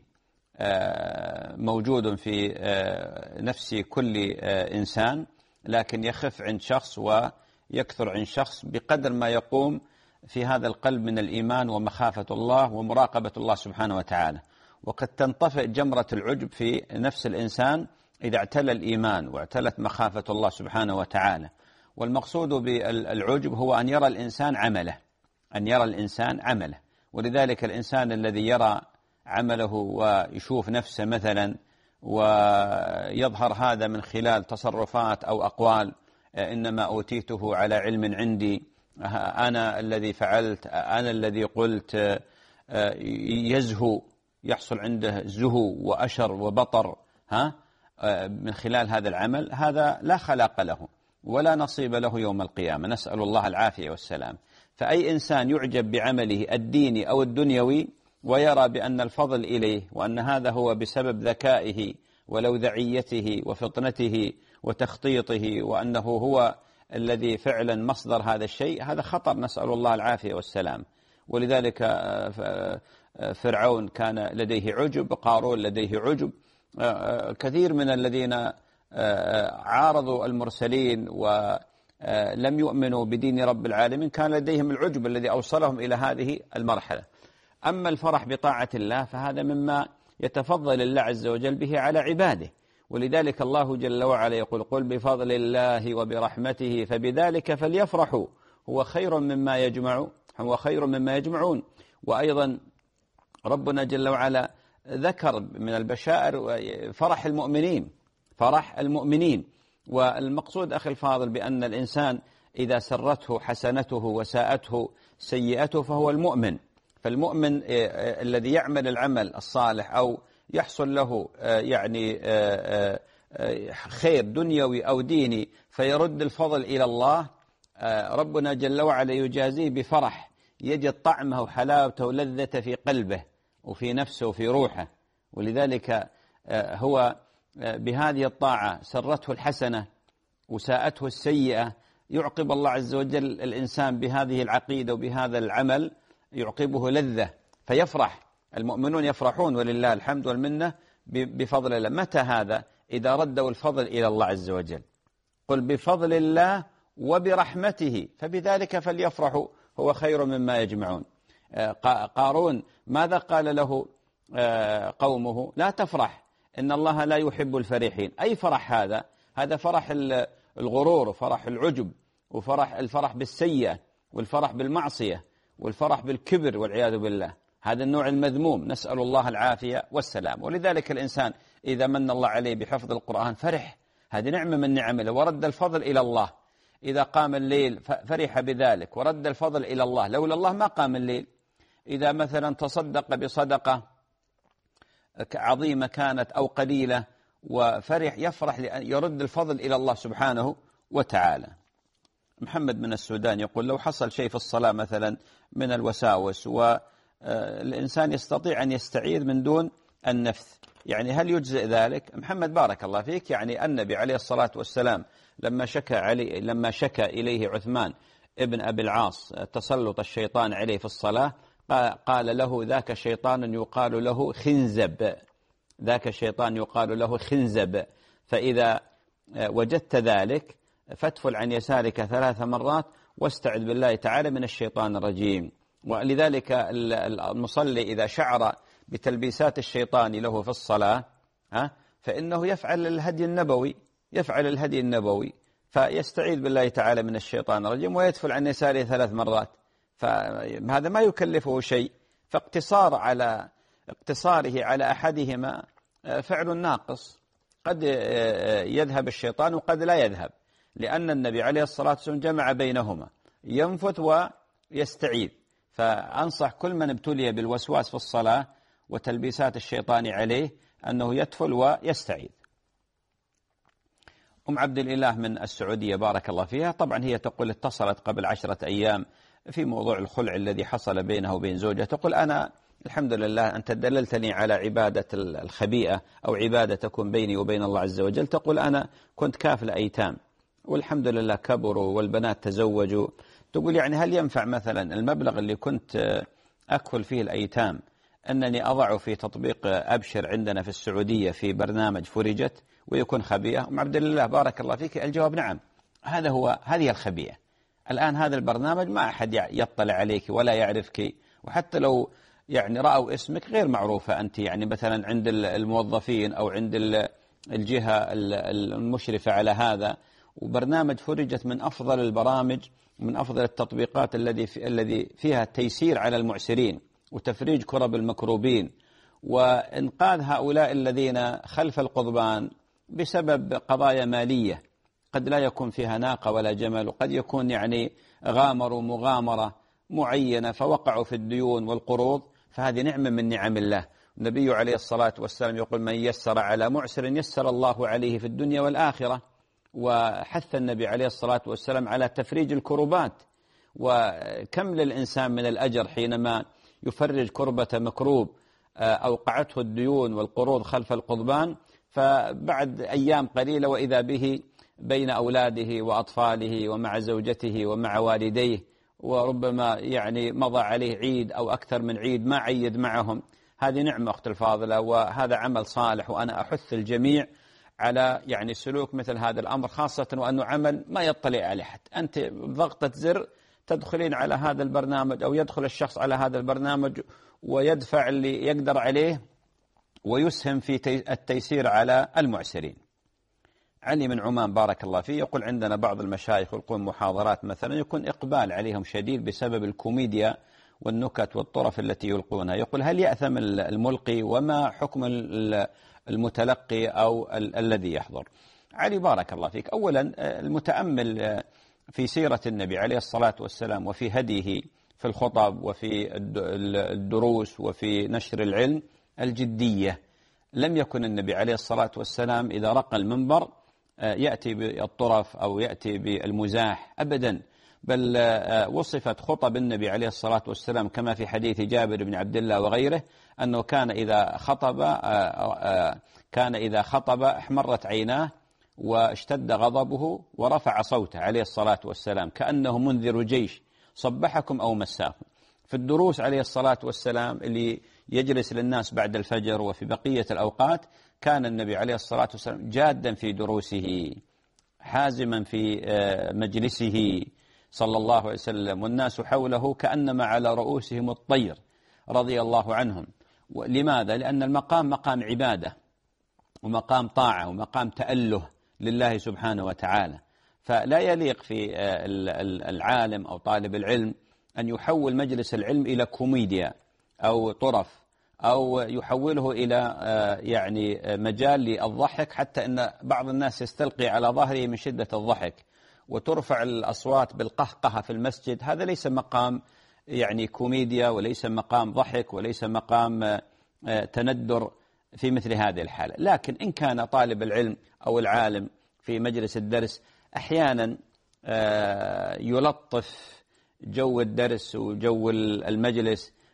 موجود في نفس كل إنسان، لكن يخف عند شخص ويكثر عند شخص بقدر ما يقوم في هذا القلب من الإيمان ومخافة الله ومراقبة الله سبحانه وتعالى. وقد تنطفئ جمرة العجب في نفس الإنسان إذا اعتلى الإيمان واعتلت مخافة الله سبحانه وتعالى. والمقصود بالعجب هو أن يرى الإنسان عمله، أن يرى الإنسان عمله. ولذلك الإنسان الذي يرى عمله ويشوف نفسه مثلا، ويظهر هذا من خلال تصرفات أو أقوال: إنما أوتيته على علم عندي، أنا الذي فعلت، أنا الذي قلت، يزهو، يحصل عنده زهو وأشر وبطر من خلال هذا العمل، هذا لا خلاق له ولا نصيب له يوم القيامة، نسأل الله العافية والسلام. فأي إنسان يعجب بعمله الديني أو الدنيوي ويرى بأن الفضل إليه، وأن هذا هو بسبب ذكائه ولوذعيته وفطنته وتخطيطه، وأنه هو الذي فعلا مصدر هذا الشيء، هذا خطر، نسأل الله العافية والسلام. ولذلك فرعون كان لديه عجب، قارون لديه عجب، كثير من الذين عارضوا المرسلين ولم يؤمنوا بدين رب العالمين كان لديهم العجب الذي أوصلهم إلى هذه المرحلة. أما الفرح بطاعة الله فهذا مما يتفضل الله عز وجل به على عباده. ولذلك الله جل وعلا يقول: قل بفضل الله وبرحمته فبذلك فليفرحوا هو خير مما يجمعون. وأيضا ربنا جل وعلا ذكر من البشائر فرح المؤمنين. والمقصود أخي الفاضل بأن الإنسان إذا سرته حسنته وساءته سيئته فهو المؤمن. فالمؤمن الذي يعمل العمل الصالح أو يحصل له يعني خير دنيوي أو ديني فيرد الفضل إلى الله، ربنا جل وعلا يجازيه بفرح يجد طعمه وحلاوته ولذته في قلبه وفي نفسه وفي روحه. ولذلك هو بهذه الطاعة سرته الحسنة وساءته السيئة، يعقب الله عز وجل الإنسان بهذه العقيدة وبهذا العمل يعقبه لذة فيفرح. المؤمنون يفرحون ولله الحمد والمنة بفضل الله. متى هذا؟ إذا ردوا الفضل إلى الله عز وجل. قل بفضل الله وبرحمته فبذلك فليفرحوا هو خير مما يجمعون. قارون ماذا قال له قومه؟ لا تفرح إن الله لا يحب الفرحين. أي فرح هذا؟ هذا فرح الغرور وفرح العجب وفرح الفرح بالسيئة والفرح بالمعصية والفرح بالكبر والعياذ بالله. هذا النوع المذموم، نسأل الله العافية والسلام. ولذلك الإنسان إذا من الله عليه بحفظ القرآن فرح، هذه نعمة من نعمه، ورد الفضل إلى الله. إذا قام الليل فرح بذلك ورد الفضل إلى الله، لولا الله ما قام الليل. إذا مثلا تصدق بصدقة عظيمة كانت أو قليلة وفرح يفرح يرد الفضل إلى الله سبحانه وتعالى. محمد من السودان يقول: لو حصل شيء في الصلاة مثلا من الوساوس الإنسان يستطيع أن يستعيذ من دون النفث. يعني هل يجزئ ذلك؟ محمد بارك الله فيك، يعني النبي عليه الصلاة والسلام لما شكى إليه عثمان ابن أبي العاص تسلط الشيطان عليه في الصلاة، قال له ذاك شيطان يقال له خنزب، ذاك شيطان يقال له خنزب، فإذا وجدت ذلك فاتفل عن يسارك 3 مرات واستعذ بالله تعالى من الشيطان الرجيم. ولذلك المصلي إذا شعر بتلبيسات الشيطان له في الصلاة فإنه يفعل الهدي النبوي، فيستعيذ بالله تعالى من الشيطان الرجيم ويتفل عن يساره 3 مرات، فهذا ما يكلفه شيء. اقتصاره على أحدهما فعل ناقص، قد يذهب الشيطان وقد لا يذهب، لأن النبي عليه الصلاة والسلام جمع بينهما، ينفث ويستعيذ. فأنصح كل من ابتلي بالوسواس في الصلاة وتلبيسات الشيطان عليه أنه يتفل ويستعيذ. عبد الإله من السعودية بارك الله فيها، طبعا هي تقول اتصلت قبل 10 أيام في موضوع الخلع الذي حصل بينه وبين زوجها، تقول أنا الحمد لله أنت دللتني على عبادة الخبيئة أو عبادة تكون بيني وبين الله عز وجل. تقول أنا كنت كافلة أيتام والحمد لله كبروا والبنات تزوجوا. تقول يعني هل ينفع مثلا المبلغ اللي كنت أكفل فيه الأيتام أنني أضعه في تطبيق أبشر عندنا في السعودية في برنامج فرجت ويكون خبيئة؟ عبد الله بارك الله فيك، الجواب نعم، هذه الخبيئة. الآن هذا البرنامج ما أحد يطلع عليك ولا يعرفك، وحتى لو يعني رأوا اسمك غير معروفة أنت، يعني مثلا عند الموظفين أو عند الجهة المشرفة على هذا. وبرنامج فرجت من أفضل البرامج ومن أفضل التطبيقات الذي فيها التيسير على المعسرين وتفريج كرب المكروبين وإنقاذ هؤلاء الذين خلف القضبان بسبب قضايا مالية قد لا يكون فيها ناقة ولا جمل، وقد يكون يعني غامروا مغامرة معينة فوقعوا في الديون والقروض، فهذه نعمة من نعم الله. النبي عليه الصلاة والسلام يقول من يسر على معسر يسر الله عليه في الدنيا والآخرة، وحث النبي عليه الصلاة والسلام على تفريج الكربات. وكم للإنسان من الأجر حينما يفرج كربة مكروب أوقعته الديون والقروض خلف القضبان، فبعد أيام قليلة وإذا به بين أولاده وأطفاله ومع زوجته ومع والديه، وربما يعني مضى عليه عيد أو أكثر من عيد ما عيد معهم. هذه نعمة أخت الفاضلة، وهذا عمل صالح، وأنا أحث الجميع على يعني سلوك مثل هذا الأمر، خاصة وأنه عمل ما يطلع عليه حد. أنت بضغطة زر تدخلين على هذا البرنامج أو يدخل الشخص على هذا البرنامج ويدفع اللي يقدر عليه ويسهم في التيسير على المعسرين. علي من عمان بارك الله فيه يقول عندنا بعض المشايخ يلقون محاضرات مثلا يكون إقبال عليهم شديد بسبب الكوميديا والنكت والطرف التي يلقونها، يقول هل يأثم الملقي وما حكم المتلقي أو الذي يحضر؟ علي بارك الله فيك، أولا المتأمل في سيرة النبي عليه الصلاة والسلام وفي هديه في الخطب وفي الدروس وفي نشر العلم الجدية. لم يكن النبي عليه الصلاة والسلام إذا رقى المنبر يأتي بالطرف أو يأتي بالمزاح أبدا، بل وصفت خطب النبي عليه الصلاة والسلام كما في حديث جابر بن عبد الله وغيره أنه كان إذا خطب احمرت عيناه واشتد غضبه ورفع صوته عليه الصلاة والسلام كأنه منذر جيش صبحكم أو مساكم. في الدروس عليه الصلاة والسلام اللي يجلس للناس بعد الفجر وفي بقية الأوقات كان النبي عليه الصلاة والسلام جادا في دروسه حازما في مجلسه صلى الله عليه وسلم، والناس حوله كأنما على رؤوسهم الطير رضي الله عنهم. لماذا؟ لأن المقام مقام عبادة ومقام طاعة ومقام تأله لله سبحانه وتعالى، فلا يليق في العالم أو طالب العلم أن يحول مجلس العلم إلى كوميديا أو طرف أو يحوله إلى يعني مجال للضحك، حتى أن بعض الناس يستلقي على ظهره من شدة الضحك وترفع الأصوات بالقهقهة في المسجد. هذا ليس مقام يعني كوميديا وليس مقام ضحك وليس مقام تندر في مثل هذه الحالة. لكن إن كان طالب العلم أو العالم في مجلس الدرس أحيانا يلطف جو الدرس وجو المجلس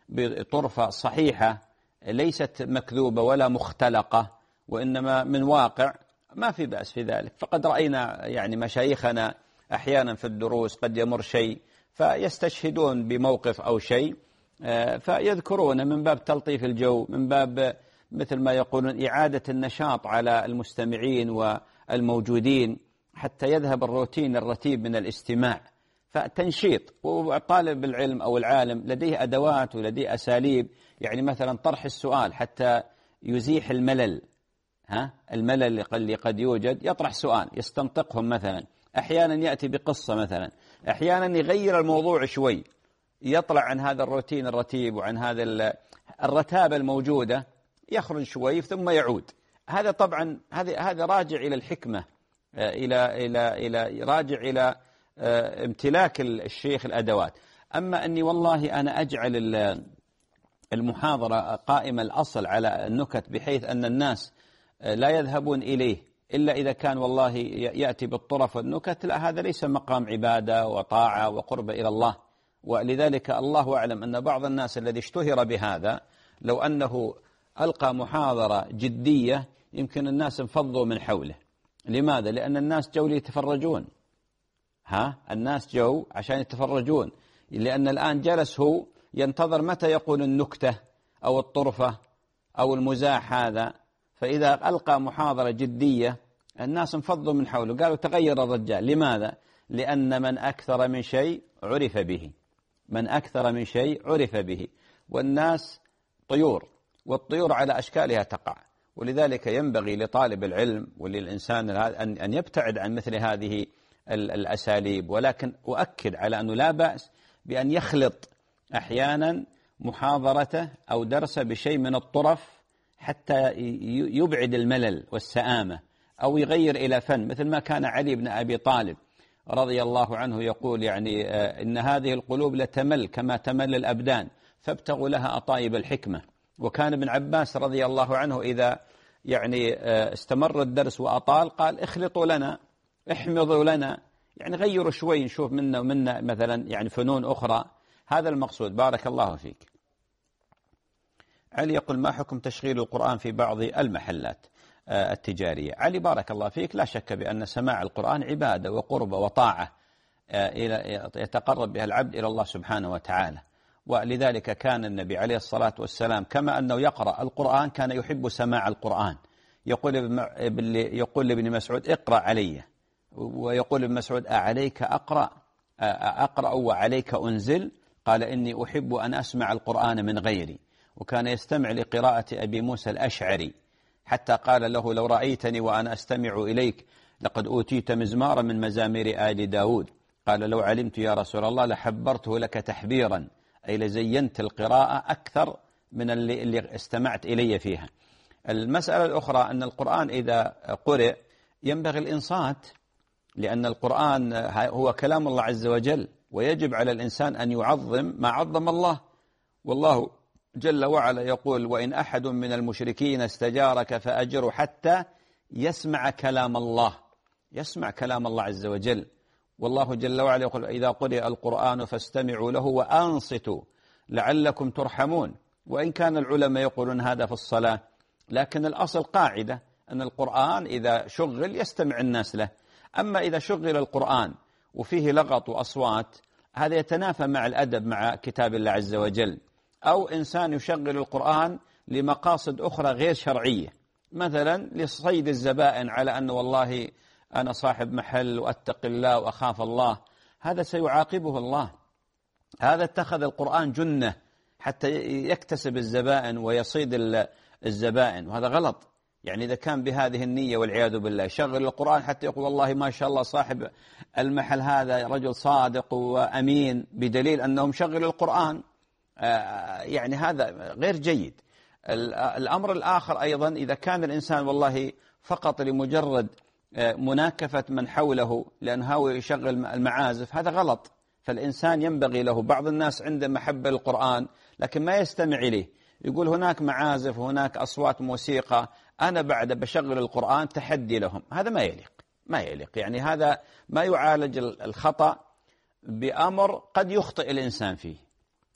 بطرفة صحيحة ليست مكذوبة ولا مختلقة وإنما من واقع، ما في بأس في ذلك. فقد رأينا يعني مشايخنا أحيانا في الدروس قد يمر شيء فيستشهدون بموقف أو شيء فيذكرون من باب تلطيف الجو، من باب مثل ما يقولون إعادة النشاط على المستمعين والموجودين حتى يذهب الروتين الرتيب من الاستماع. فتنشيط، وطالب العلم أو العالم لديه أدوات ولديه أساليب، يعني مثلا طرح السؤال حتى يزيح الملل، الملل اللي قد يوجد، يطرح سؤال يستنطقهم مثلا، أحيانا يأتي بقصة مثلا، أحيانا يغير الموضوع شوي، يطلع عن هذا الروتين الرتيب وعن هذا الرتابة الموجودة، يخرج شوي ثم يعود. هذا طبعا هذا راجع إلى الحكمة، إلى راجع إلى امتلاك الشيخ الأدوات. أما أني والله أنا أجعل المحاضرة قائمة الأصل على النكت بحيث أن الناس لا يذهبون إليه إلا إذا كان والله يأتي بالطرف والنكت، لا، هذا ليس مقام عبادة وطاعة وقرب إلى الله. ولذلك الله أعلم أن بعض الناس الذي اشتهر بهذا لو أنه ألقى محاضرة جدية يمكن الناس انفضوا من حوله. لماذا؟ لأن الناس جو ليتفرجون، الناس جو عشان يتفرجون، لأن الآن جلس هو ينتظر متى يقول النكتة أو الطرفة أو المزاح هذا، فإذا ألقى محاضرة جدية الناس انفضوا من حوله، قالوا تغير الرجال. لماذا؟ لأن من أكثر من شيء عرف به، من أكثر من شيء عرف به، والناس طيور، والطيور على أشكالها تقع. ولذلك ينبغي لطالب العلم وللإنسان أن يبتعد عن مثل هذه الأساليب. ولكن أؤكد على أنه لا بأس بأن يخلط أحيانا محاضرته أو درسه بشيء من الطرف حتى يبعد الملل والسآمة، أو يغير إلى فن، مثل ما كان علي بن أبي طالب رضي الله عنه يقول يعني إن هذه القلوب لتمل كما تمل الأبدان فابتغوا لها أطايب الحكمة. وكان ابن عباس رضي الله عنه إذا يعني استمر الدرس وأطال قال اخلطوا لنا، احمضوا لنا، يعني غيروا شوي نشوف منا ومنا مثلا يعني فنون أخرى. هذا المقصود. بارك الله فيك. علي يقول ما حكم تشغيل القرآن في بعض المحلات التجارية؟ علي بارك الله فيك، لا شك بأن سماع القرآن عبادة وقربة وطاعة يتقرب بها العبد إلى الله سبحانه وتعالى. ولذلك كان النبي عليه الصلاة والسلام كما أنه يقرأ القرآن كان يحب سماع القرآن. يقول لابن مسعود اقرأ علي، ويقول ابن مسعود أعليك أقرأ وعليك أنزل؟ قال إني أحب أن أسمع القرآن من غيري. وكان يستمع لقراءة أبي موسى الأشعري حتى قال له لو رأيتني وأنا أستمع إليك لقد أوتيت مزمارا من مزامير آل داود. قال لو علمت يا رسول الله لحبرته لك تحبيرا، أي لزينت القراءة أكثر من اللي استمعت إلي فيها. المسألة الأخرى أن القرآن إذا قرئ ينبغي الإنصات، لأن القرآن هو كلام الله عز وجل، ويجب على الإنسان أن يعظم ما عظم الله. والله جل وعلا يقول وإن أحد من المشركين استجارك فأجره حتى يسمع كلام الله، يسمع كلام الله عز وجل. والله جل وعلا يقول إذا قرئ القرآن فاستمعوا له وأنصتوا لعلكم ترحمون. وإن كان العلماء يقولون هذا في الصلاة، لكن الأصل قاعدة أن القرآن إذا شغل يستمع الناس له. أما إذا شغل القرآن وفيه لغط وأصوات هذا يتنافى مع الأدب مع كتاب الله عز وجل. أو إنسان يشغل القرآن لمقاصد أخرى غير شرعية، مثلا لصيد الزبائن على أنه والله أنا صاحب محل وأتقي الله وأخاف الله، هذا سيعاقبه الله. هذا اتخذ القرآن جنة حتى يكتسب الزبائن ويصيد الزبائن، وهذا غلط. يعني إذا كان بهذه النية والعياذ بالله يشغل القرآن حتى يقول والله ما شاء الله صاحب المحل هذا رجل صادق وأمين، بدليل أنه مشغل القرآن، يعني هذا غير جيد. الأمر الآخر أيضا إذا كان الإنسان والله فقط لمجرد مناكفة من حوله لأنه هو يشغل المعازف، هذا غلط. فالإنسان ينبغي له، بعض الناس عنده محبة للقرآن لكن ما يستمع إليه، يقول هناك معازف وهناك أصوات موسيقى أنا بعد بشغل القرآن تحدي لهم، هذا ما يليق. يعني هذا ما يعالج الخطأ بأمر قد يخطئ الإنسان فيه.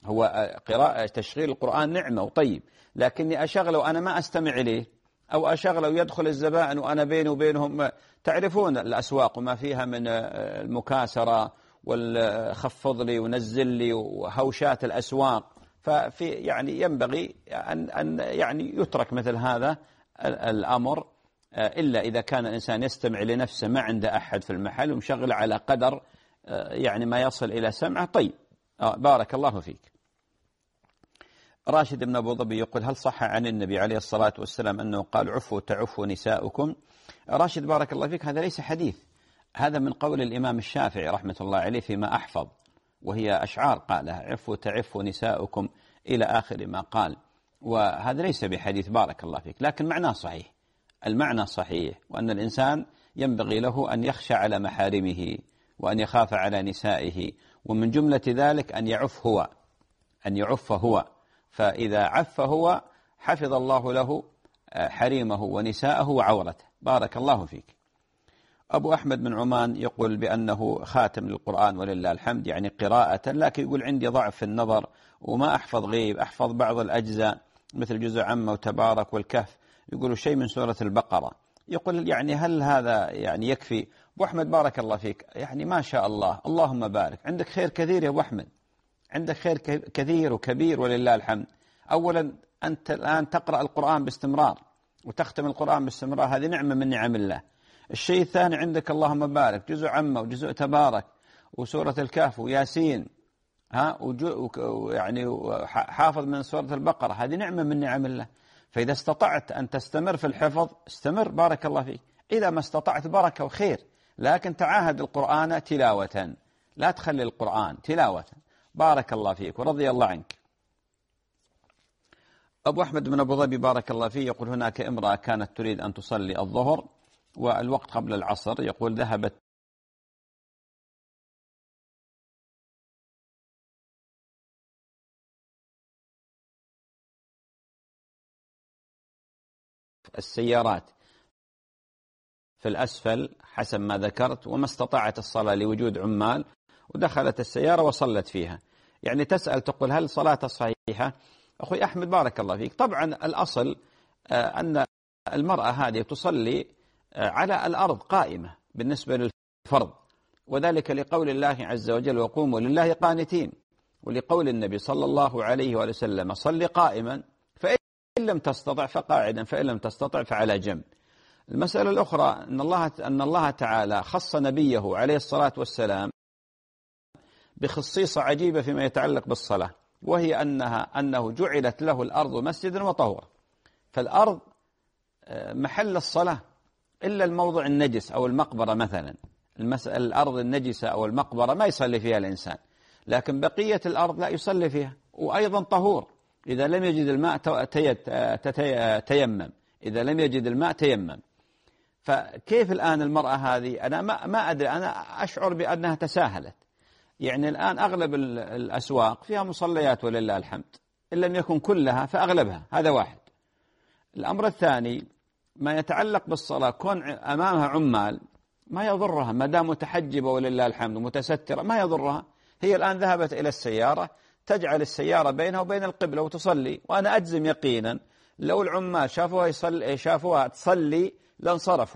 هو قراءة تشغيل القرآن نعمة وطيب، لكني أشغله وأنا ما أستمع إليه، أو أشغله ويدخل الزبائن وأنا بيني وبينهم، تعرفون الأسواق وما فيها من المكاسرة والخفض لي ونزل لي وهوشات الأسواق. ففي يعني ينبغي أن يعني يترك مثل هذا الأمر، إلا إذا كان الإنسان يستمع لنفسه ما عنده أحد في المحل ومشغل على قدر يعني ما يصل إلى سمعه. طيب بارك الله فيك. راشد بن أبو ظبي يقول: هل صح عن النبي عليه الصلاة والسلام أنه قال عفوا تعفوا نساؤكم؟ راشد بارك الله فيك، هذا ليس حديث، هذا من قول الإمام الشافعي رحمة الله عليه فيما أحفظ، وهي أشعار قالها: عفوا تعفوا نساؤكم إلى آخر ما قال، وهذا ليس بحديث بارك الله فيك، لكن معناه صحيح، المعنى صحيح، وأن الإنسان ينبغي له أن يخشى على محارمه وأن يخاف على نسائه، ومن جملة ذلك أن يعف هو، فإذا عف هو حفظ الله له حريمه ونساءه وعورته. بارك الله فيك. أبو أحمد بن عمان يقول بأنه خاتم للقرآن ولله الحمد، يعني قراءة، لكن يقول عندي ضعف في النظر وما أحفظ غيب، أحفظ بعض الأجزاء مثل جزء عامة وتبارك والكهف، يقول شيء من سورة البقرة. يقول يعني هل هذا يعني يكفي؟ أبو أحمد بارك الله فيك، يعني ما شاء الله، اللهم بارك، عندك خير كثير يا أبو أحمد، عندك خير كثير وكبير ولله الحمد. أولا أنت الآن تقرأ القرآن باستمرار وتختم القرآن باستمرار، هذه نعمة من نعم الله. الشيء الثاني عندك اللهم بارك جزء عامة وجزء تبارك وسورة الكهف وياسين، يعني حافظ من سورة البقرة، هذه نعمة من نعم الله. فإذا استطعت أن تستمر في الحفظ استمر بارك الله فيك، إذا ما استطعت بركة وخير، لكن تعاهد القرآن تلاوة، لا تخلي القرآن تلاوة. بارك الله فيك ورضي الله عنك. أبو أحمد بن أبو ظبي بارك الله فيه يقول: هناك امرأة كانت تريد أن تصلي الظهر والوقت قبل العصر، يقول ذهبت السيارات في الأسفل حسب ما ذكرت، وما استطاعت الصلاة لوجود عمال، ودخلت السيارة وصلت فيها. يعني تسأل تقول هل صلاتها صحيحة؟ أخوي أحمد بارك الله فيك، طبعا الأصل أن المرأة هذه تصلي على الأرض قائمة بالنسبة للفرض، وذلك لقول الله عز وجل: وقوموا لله قانتين، ولقول النبي صلى الله عليه وسلم: صل قائما، فإن لم تستطع فقاعدا، فإن لم تستطع فعلى جنب. المسألة الأخرى أن الله تعالى خص نبيه عليه الصلاة والسلام بخصيصة عجيبة فيما يتعلق بالصلاة، وهي أنه جعلت له الأرض مسجدا وطهورا، فالأرض محل الصلاة إلا الموضع النجس أو المقبرة مثلا، الأرض النجسة أو المقبرة ما يصلي فيها الإنسان، لكن بقية الأرض لا يصلي فيها، وأيضا طهور. إذا لم يجد الماء تيمم، إذا لم يجد الماء تيمم. فكيف الآن المرأة هذه؟ أنا ما أدري، أنا أشعر بأنها تساهلت. يعني الآن أغلب الأسواق فيها مصليات ولله الحمد، إن لم يكن كلها فأغلبها، هذا واحد. الأمر الثاني ما يتعلق بالصلاة، كون أمامها عمال ما يضرها، ما دام متحجبة ولله الحمد متسترة ما يضرها. هي الآن ذهبت إلى السيارة، تجعل السيارة بينها وبين القبلة وتصلي، وأنا أجزم يقينا لو العمال شافوها تصلي لانصرفوا،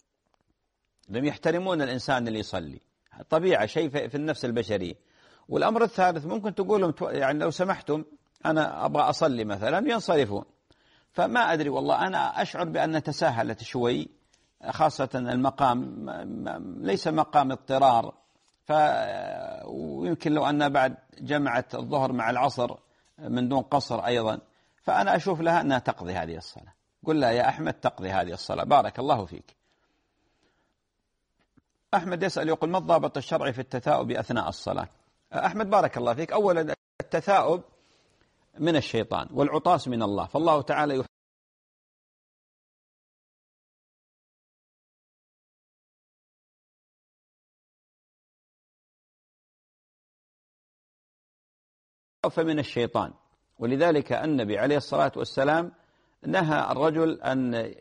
لم يحترمون الإنسان اللي يصلي، طبيعة شيء في النفس البشرية. والأمر الثالث ممكن تقول لهم يعني لو سمحتم أنا أبغى أصلي مثلا، ينصرفون. فما أدري والله، أنا أشعر بأن تساهلت شوي، خاصة المقام ليس مقام اضطرار، ويمكن لو أن بعد جمعت الظهر مع العصر من دون قصر أيضا، فأنا أشوف لها أنها تقضي هذه الصلاة. قل لها يا أحمد تقضي هذه الصلاة. بارك الله فيك. أحمد يسأل يقول: ما الضابط الشرعي في التثاؤب أثناء الصلاة؟ أحمد بارك الله فيك، أولا التثاؤب من الشيطان والعطاس من الله، فالله تعالى فمن الشيطان، ولذلك النبي عليه الصلاة والسلام نهى الرجل أن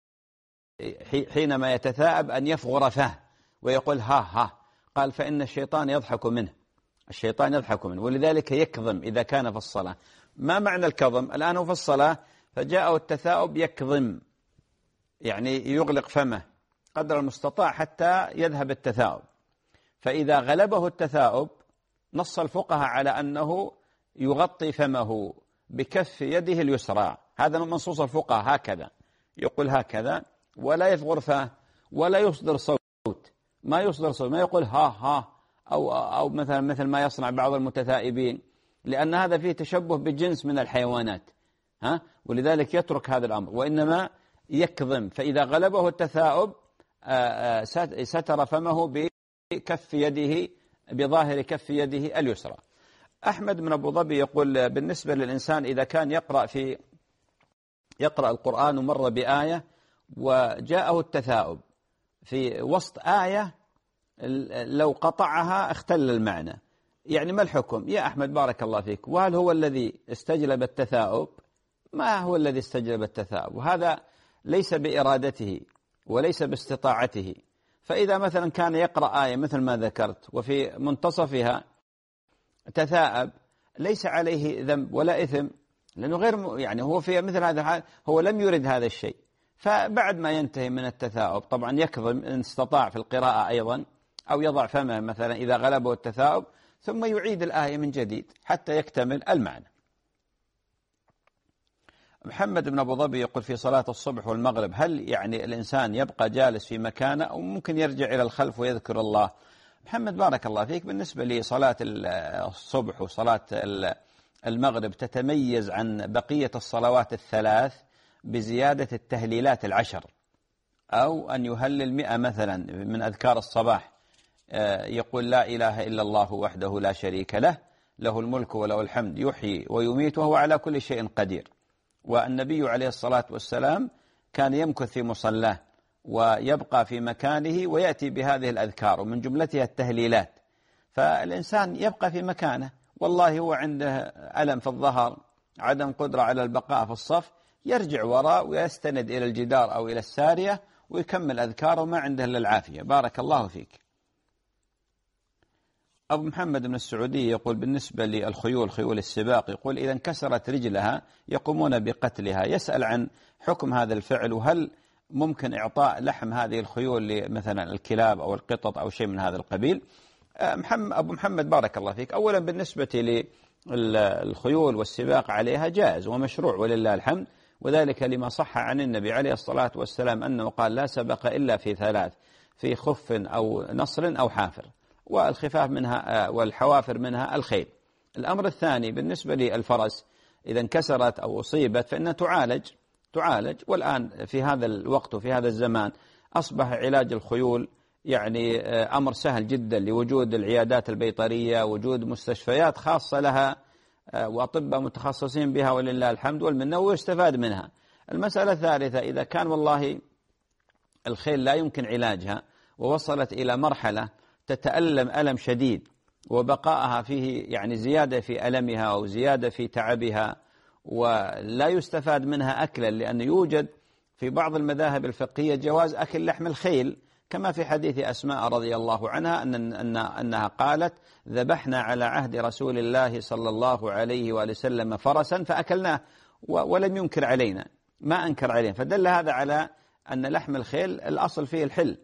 حينما يتثاءب أن يفغر فاه ويقول ها ها، قال فإن الشيطان يضحك منه. الشيطان يضحك منه، ولذلك يكظم إذا كان في الصلاة. ما معنى الكظم؟ الآن هو في الصلاة فجاءه التثاؤب يكظم، يعني يغلق فمه قدر المستطاع حتى يذهب التثاؤب. فإذا غلبه التثاؤب نص الفقهاء على أنه يغطي فمه بكف يده اليسرى. هذا من منصوص الفقهاء، هكذا يقول هكذا، ولا يثغر فاه ولا يصدر صوت، ما يصدر صوت، ما يقول ها ها أو مثل ما يصنع بعض المتثائبين، لأن هذا فيه تشبه بجنس من الحيوانات، ولذلك يترك هذا الأمر، وإنما يكظم. فإذا غلبه التثاؤب ستر فمه بكف يده، بظاهر كف يده اليسرى. أحمد بن أبو ظبي يقول بالنسبة للإنسان إذا كان يقرأ القرآن ومر بآية وجاءه التثاؤب في وسط آية، لو قطعها اختل المعنى، يعني ما الحكم يا أحمد بارك الله فيك؟ وهل هو الذي استجلب التثاؤب؟ ما هو الذي استجلب التثاؤب؟ وهذا ليس بإرادته وليس باستطاعته. فإذا مثلا كان يقرأ آية مثل ما ذكرت وفي منتصفها تثاءب ليس عليه ذنب ولا إثم، لأنه غير يعني هو في مثل هذا الحال هو لم يرد هذا الشيء. فبعد ما ينتهي من التثاؤب طبعا يكظم إن استطاع في القراءة أيضا، أو يضع فمه مثلا إذا غلبه التثاؤب، ثم يعيد الآية من جديد حتى يكتمل المعنى. محمد بن أبو ظبي يقول في صلاة الصبح والمغرب هل يعني الإنسان يبقى جالس في مكانه أو ممكن يرجع إلى الخلف ويذكر الله؟ محمد بارك الله فيك، بالنسبة لصلاة الصبح وصلاة المغرب تتميز عن بقية الصلوات الثلاث بزيادة التهليلات 10، أو أن يهلل 100 مثلا من أذكار الصباح، يقول لا إله إلا الله وحده لا شريك له، له الملك وله الحمد يحيي ويميت وهو على كل شيء قدير. والنبي عليه الصلاة والسلام كان يمكث في مصلاه ويبقى في مكانه ويأتي بهذه الأذكار ومن جملتها التهليلات. فالإنسان يبقى في مكانه، والله هو عنده ألم في الظهر، عدم قدرة على البقاء في الصف، يرجع وراء ويستند إلى الجدار أو إلى السارية ويكمل أذكاره ما عنده إلا العافية. بارك الله فيك. أبو محمد من السعودية يقول بالنسبة للخيول، خيول السباق، يقول إذا انكسرت رجلها يقومون بقتلها، يسأل عن حكم هذا الفعل، وهل ممكن إعطاء لحم هذه الخيول لمثلا الكلاب أو القطط أو شيء من هذا القبيل؟ أبو محمد بارك الله فيك، أولا بالنسبة للخيول والسباق عليها جائز ومشروع ولله الحمد، وذلك لما صح عن النبي عليه الصلاة والسلام أنه قال لا سبق إلا في 3، في خف أو نصر أو حافر، والخفاف منها والحوافر منها الخيل. الأمر الثاني بالنسبة للفرس إذا انكسرت أو أصيبت فإنها تعالج، والآن في هذا الوقت وفي هذا الزمان أصبح علاج الخيول يعني أمر سهل جدا، لوجود العيادات البيطرية، وجود مستشفيات خاصة لها وأطباء متخصصين بها ولله الحمد والمنة، ويستفاد منها. المسألة الثالثة إذا كان والله الخيل لا يمكن علاجها ووصلت إلى مرحلة تتألم ألم شديد وبقائها فيه يعني زيادة في ألمها أو زيادة في تعبها ولا يستفاد منها أكلا، لأن يوجد في بعض المذاهب الفقهية جواز أكل لحم الخيل، كما في حديث أسماء رضي الله عنها أنها قالت ذبحنا على عهد رسول الله صلى الله عليه وآله وسلم فرسا فأكلناه ولم ينكر علينا، ما أنكر علينا، فدل هذا على أن لحم الخيل الأصل فيه الحل.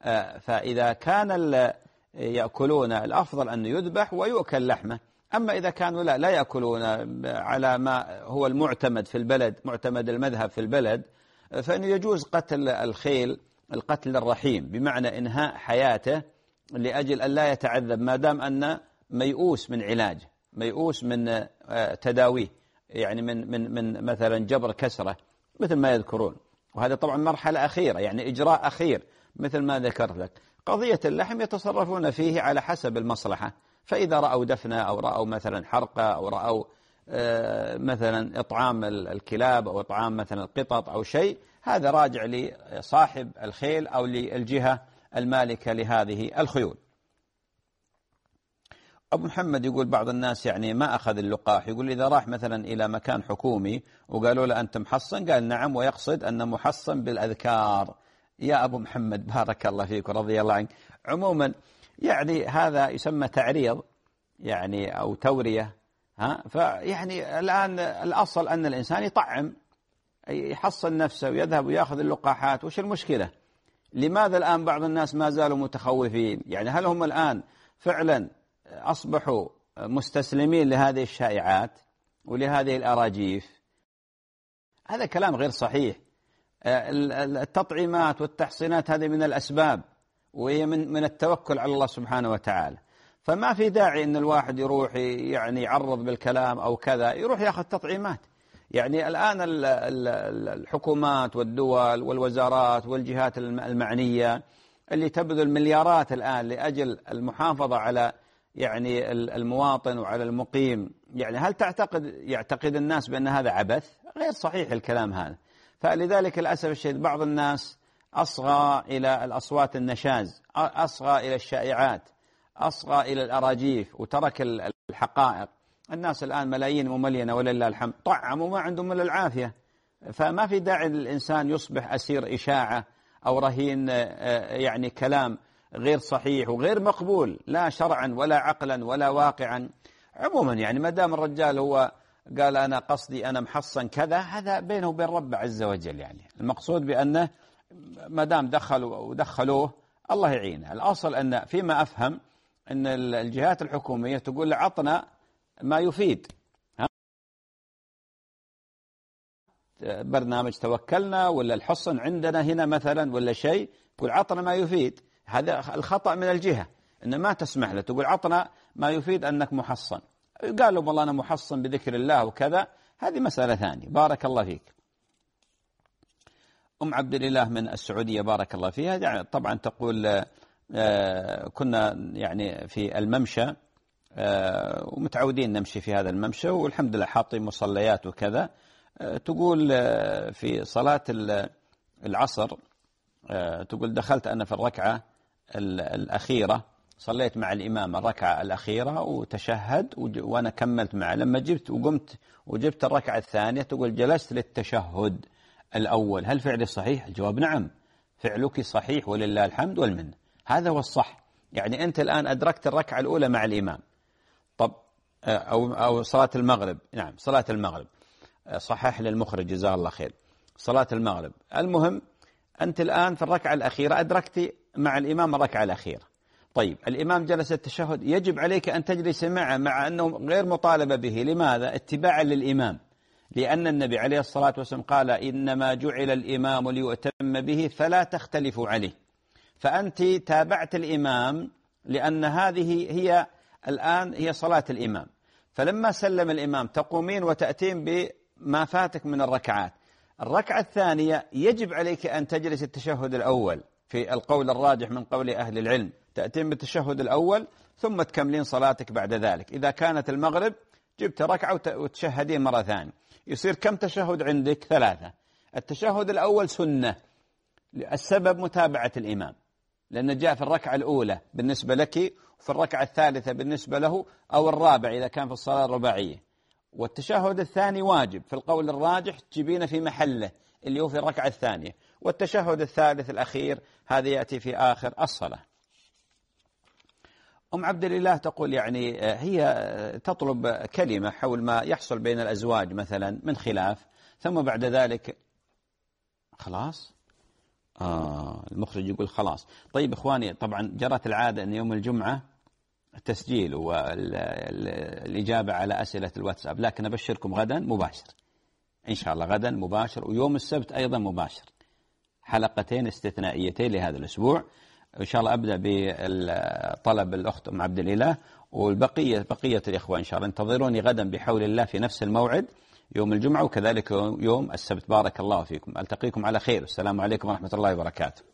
فإذا كان يأكلون الأفضل أن يذبح ويؤكل لحمه. أما إذا كانوا لا يأكلون على ما هو المعتمد في البلد، معتمد المذهب في البلد، فإنه يجوز قتل الخيل القتل الرحيم، بمعنى إنهاء حياته لأجل أن لا يتعذب، ما دام أن ميؤوس من علاجه، ميؤوس من تداويه، يعني من مثلا جبر كسرة مثل ما يذكرون. وهذا طبعا مرحلة أخيرة، يعني إجراء أخير مثل ما ذكرت لك. قضية اللحم يتصرفون فيه على حسب المصلحة، فإذا رأوا دفنة أو رأوا مثلا حرقة أو رأوا مثلا إطعام الكلاب أو إطعام مثلا القطط أو شيء، هذا راجع لصاحب الخيل أو للجهة المالكة لهذه الخيول. أبو محمد يقول بعض الناس يعني ما أخذ اللقاح، يقول إذا راح مثلا إلى مكان حكومي وقالوا له أنت محصن، قال نعم، ويقصد أن محصن بالأذكار. يا أبو محمد بارك الله فيك ورضي الله عنك، عموما يعني هذا يسمى تعريض، يعني أو تورية، فيعني الآن الأصل أن الإنسان يطعم، يحصن نفسه ويذهب ويأخذ اللقاحات. وش المشكلة؟ لماذا الآن بعض الناس ما زالوا متخوفين؟ يعني هل هم الآن فعلا أصبحوا مستسلمين لهذه الشائعات ولهذه الأراجيف؟ هذا كلام غير صحيح. التطعيمات والتحصينات هذه من الأسباب، وهي من التوكل على الله سبحانه وتعالى. فما في داعي أن الواحد يروح يعني يعرض بالكلام أو كذا، يروح يأخذ تطعيمات. يعني الآن الحكومات والدول والوزارات والجهات المعنية اللي تبذل مليارات الآن لأجل المحافظة على يعني المواطن وعلى المقيم، يعني هل يعتقد الناس بأن هذا عبث؟ غير صحيح الكلام هذا. فلذلك للأسف الشديد بعض الناس أصغى إلى الأصوات النشاز، أصغى إلى الشائعات، أصغى إلى الأراجيف، وترك الحقائق. الناس الآن ملايين مملينة ولله الحمد، طعموا ما عندهم إلا العافية. فما في داعي للإنسان يصبح أسير إشاعة أو رهين يعني كلام غير صحيح وغير مقبول، لا شرعا ولا عقلا ولا واقعا. عموما يعني ما دام الرجال هو قال أنا قصدي أنا محصن كذا، هذا بينه وبين رب عز وجل. يعني المقصود بأنه ما دام دخلوه الله يعينه. الأصل أن فيما أفهم أن الجهات الحكومية تقول عطنا ما يفيد، برنامج توكلنا ولا الحصن عندنا هنا مثلا ولا شيء، تقول عطنا ما يفيد. هذا الخطأ من الجهة، أن ما تسمح له، تقول عطنا ما يفيد أنك محصن. قالوا والله أنا محصن بذكر الله وكذا، هذه مسألة ثانية. بارك الله فيك. أم عبد الإله من السعودية بارك الله فيها، يعني طبعا تقول كنا يعني في الممشى ومتعودين نمشي في هذا الممشى والحمد لله حاطين مصليات وكذا. تقول في صلاة العصر تقول دخلت أنا في الركعة الأخيرة، صليت مع الإمام الركعة الأخيرة وتشهد وأنا كملت معه. لما جبت وقمت وجبت الركعة الثانية تقول جلست للتشهد الأول. هل فعلي صحيح؟ الجواب نعم، فعلك صحيح ولله الحمد والمنة، هذا هو الصح. يعني أنت الآن أدركت الركعة الأولى مع الإمام، طب أو صلاة المغرب، نعم صلاة المغرب، صحح للمخرج جزاه الله خير، صلاة المغرب. المهم أنت الآن في الركعة الأخيرة أدركت مع الإمام الركعة الأخيرة. طيب الإمام جلس التشهد، يجب عليك أن تجلس معه مع أنه غير مطالبة به. لماذا؟ اتباعا للإمام، لأن النبي عليه الصلاة والسلام قال إنما جعل الإمام ليؤتم به فلا تختلفوا عليه. فأنت تابعت الإمام لأن هذه هي الآن هي صلاة الإمام. فلما سلم الإمام تقومين وتأتين بما فاتك من الركعات. الركعة الثانية يجب عليك أن تجلس التشهد الأول في القول الراجح من قول أهل العلم، تأتين بالتشهد الأول ثم تكملين صلاتك بعد ذلك. إذا كانت المغرب جبت ركعة وتشهدين مرة ثانية، يصير كم تشهد عندك؟ 3. التشهد الأول سنة، السبب متابعة الإمام، لأنه جاء في الركعة الأولى بالنسبة لك وفي الركعة الثالثة بالنسبة له، أو الرابع إذا كان في الصلاة الرباعية. والتشهد الثاني واجب في القول الراجح، تجيبينه في محله اللي هو في الركعة الثانية. والتشهد الثالث الأخير هذا يأتي في آخر الصلاة. أم عبد الإله تقول يعني هي تطلب كلمة حول ما يحصل بين الأزواج مثلا من خلاف، ثم بعد ذلك خلاص المخرج يقول خلاص. طيب إخواني، طبعا جرت العادة أن يوم الجمعة التسجيل والإجابة على أسئلة الواتساب، لكن أبشركم غدا مباشر إن شاء الله، غدا مباشر، ويوم السبت أيضا مباشر، حلقتين استثنائيتين لهذا الأسبوع إن شاء الله. أبدأ بطلب الأخت أم عبد الإله، والبقية الإخوة إن شاء الله انتظروني غدا بحول الله في نفس الموعد يوم الجمعة، وكذلك يوم السبت. بارك الله فيكم، ألتقيكم على خير، السلام عليكم ورحمة الله وبركاته.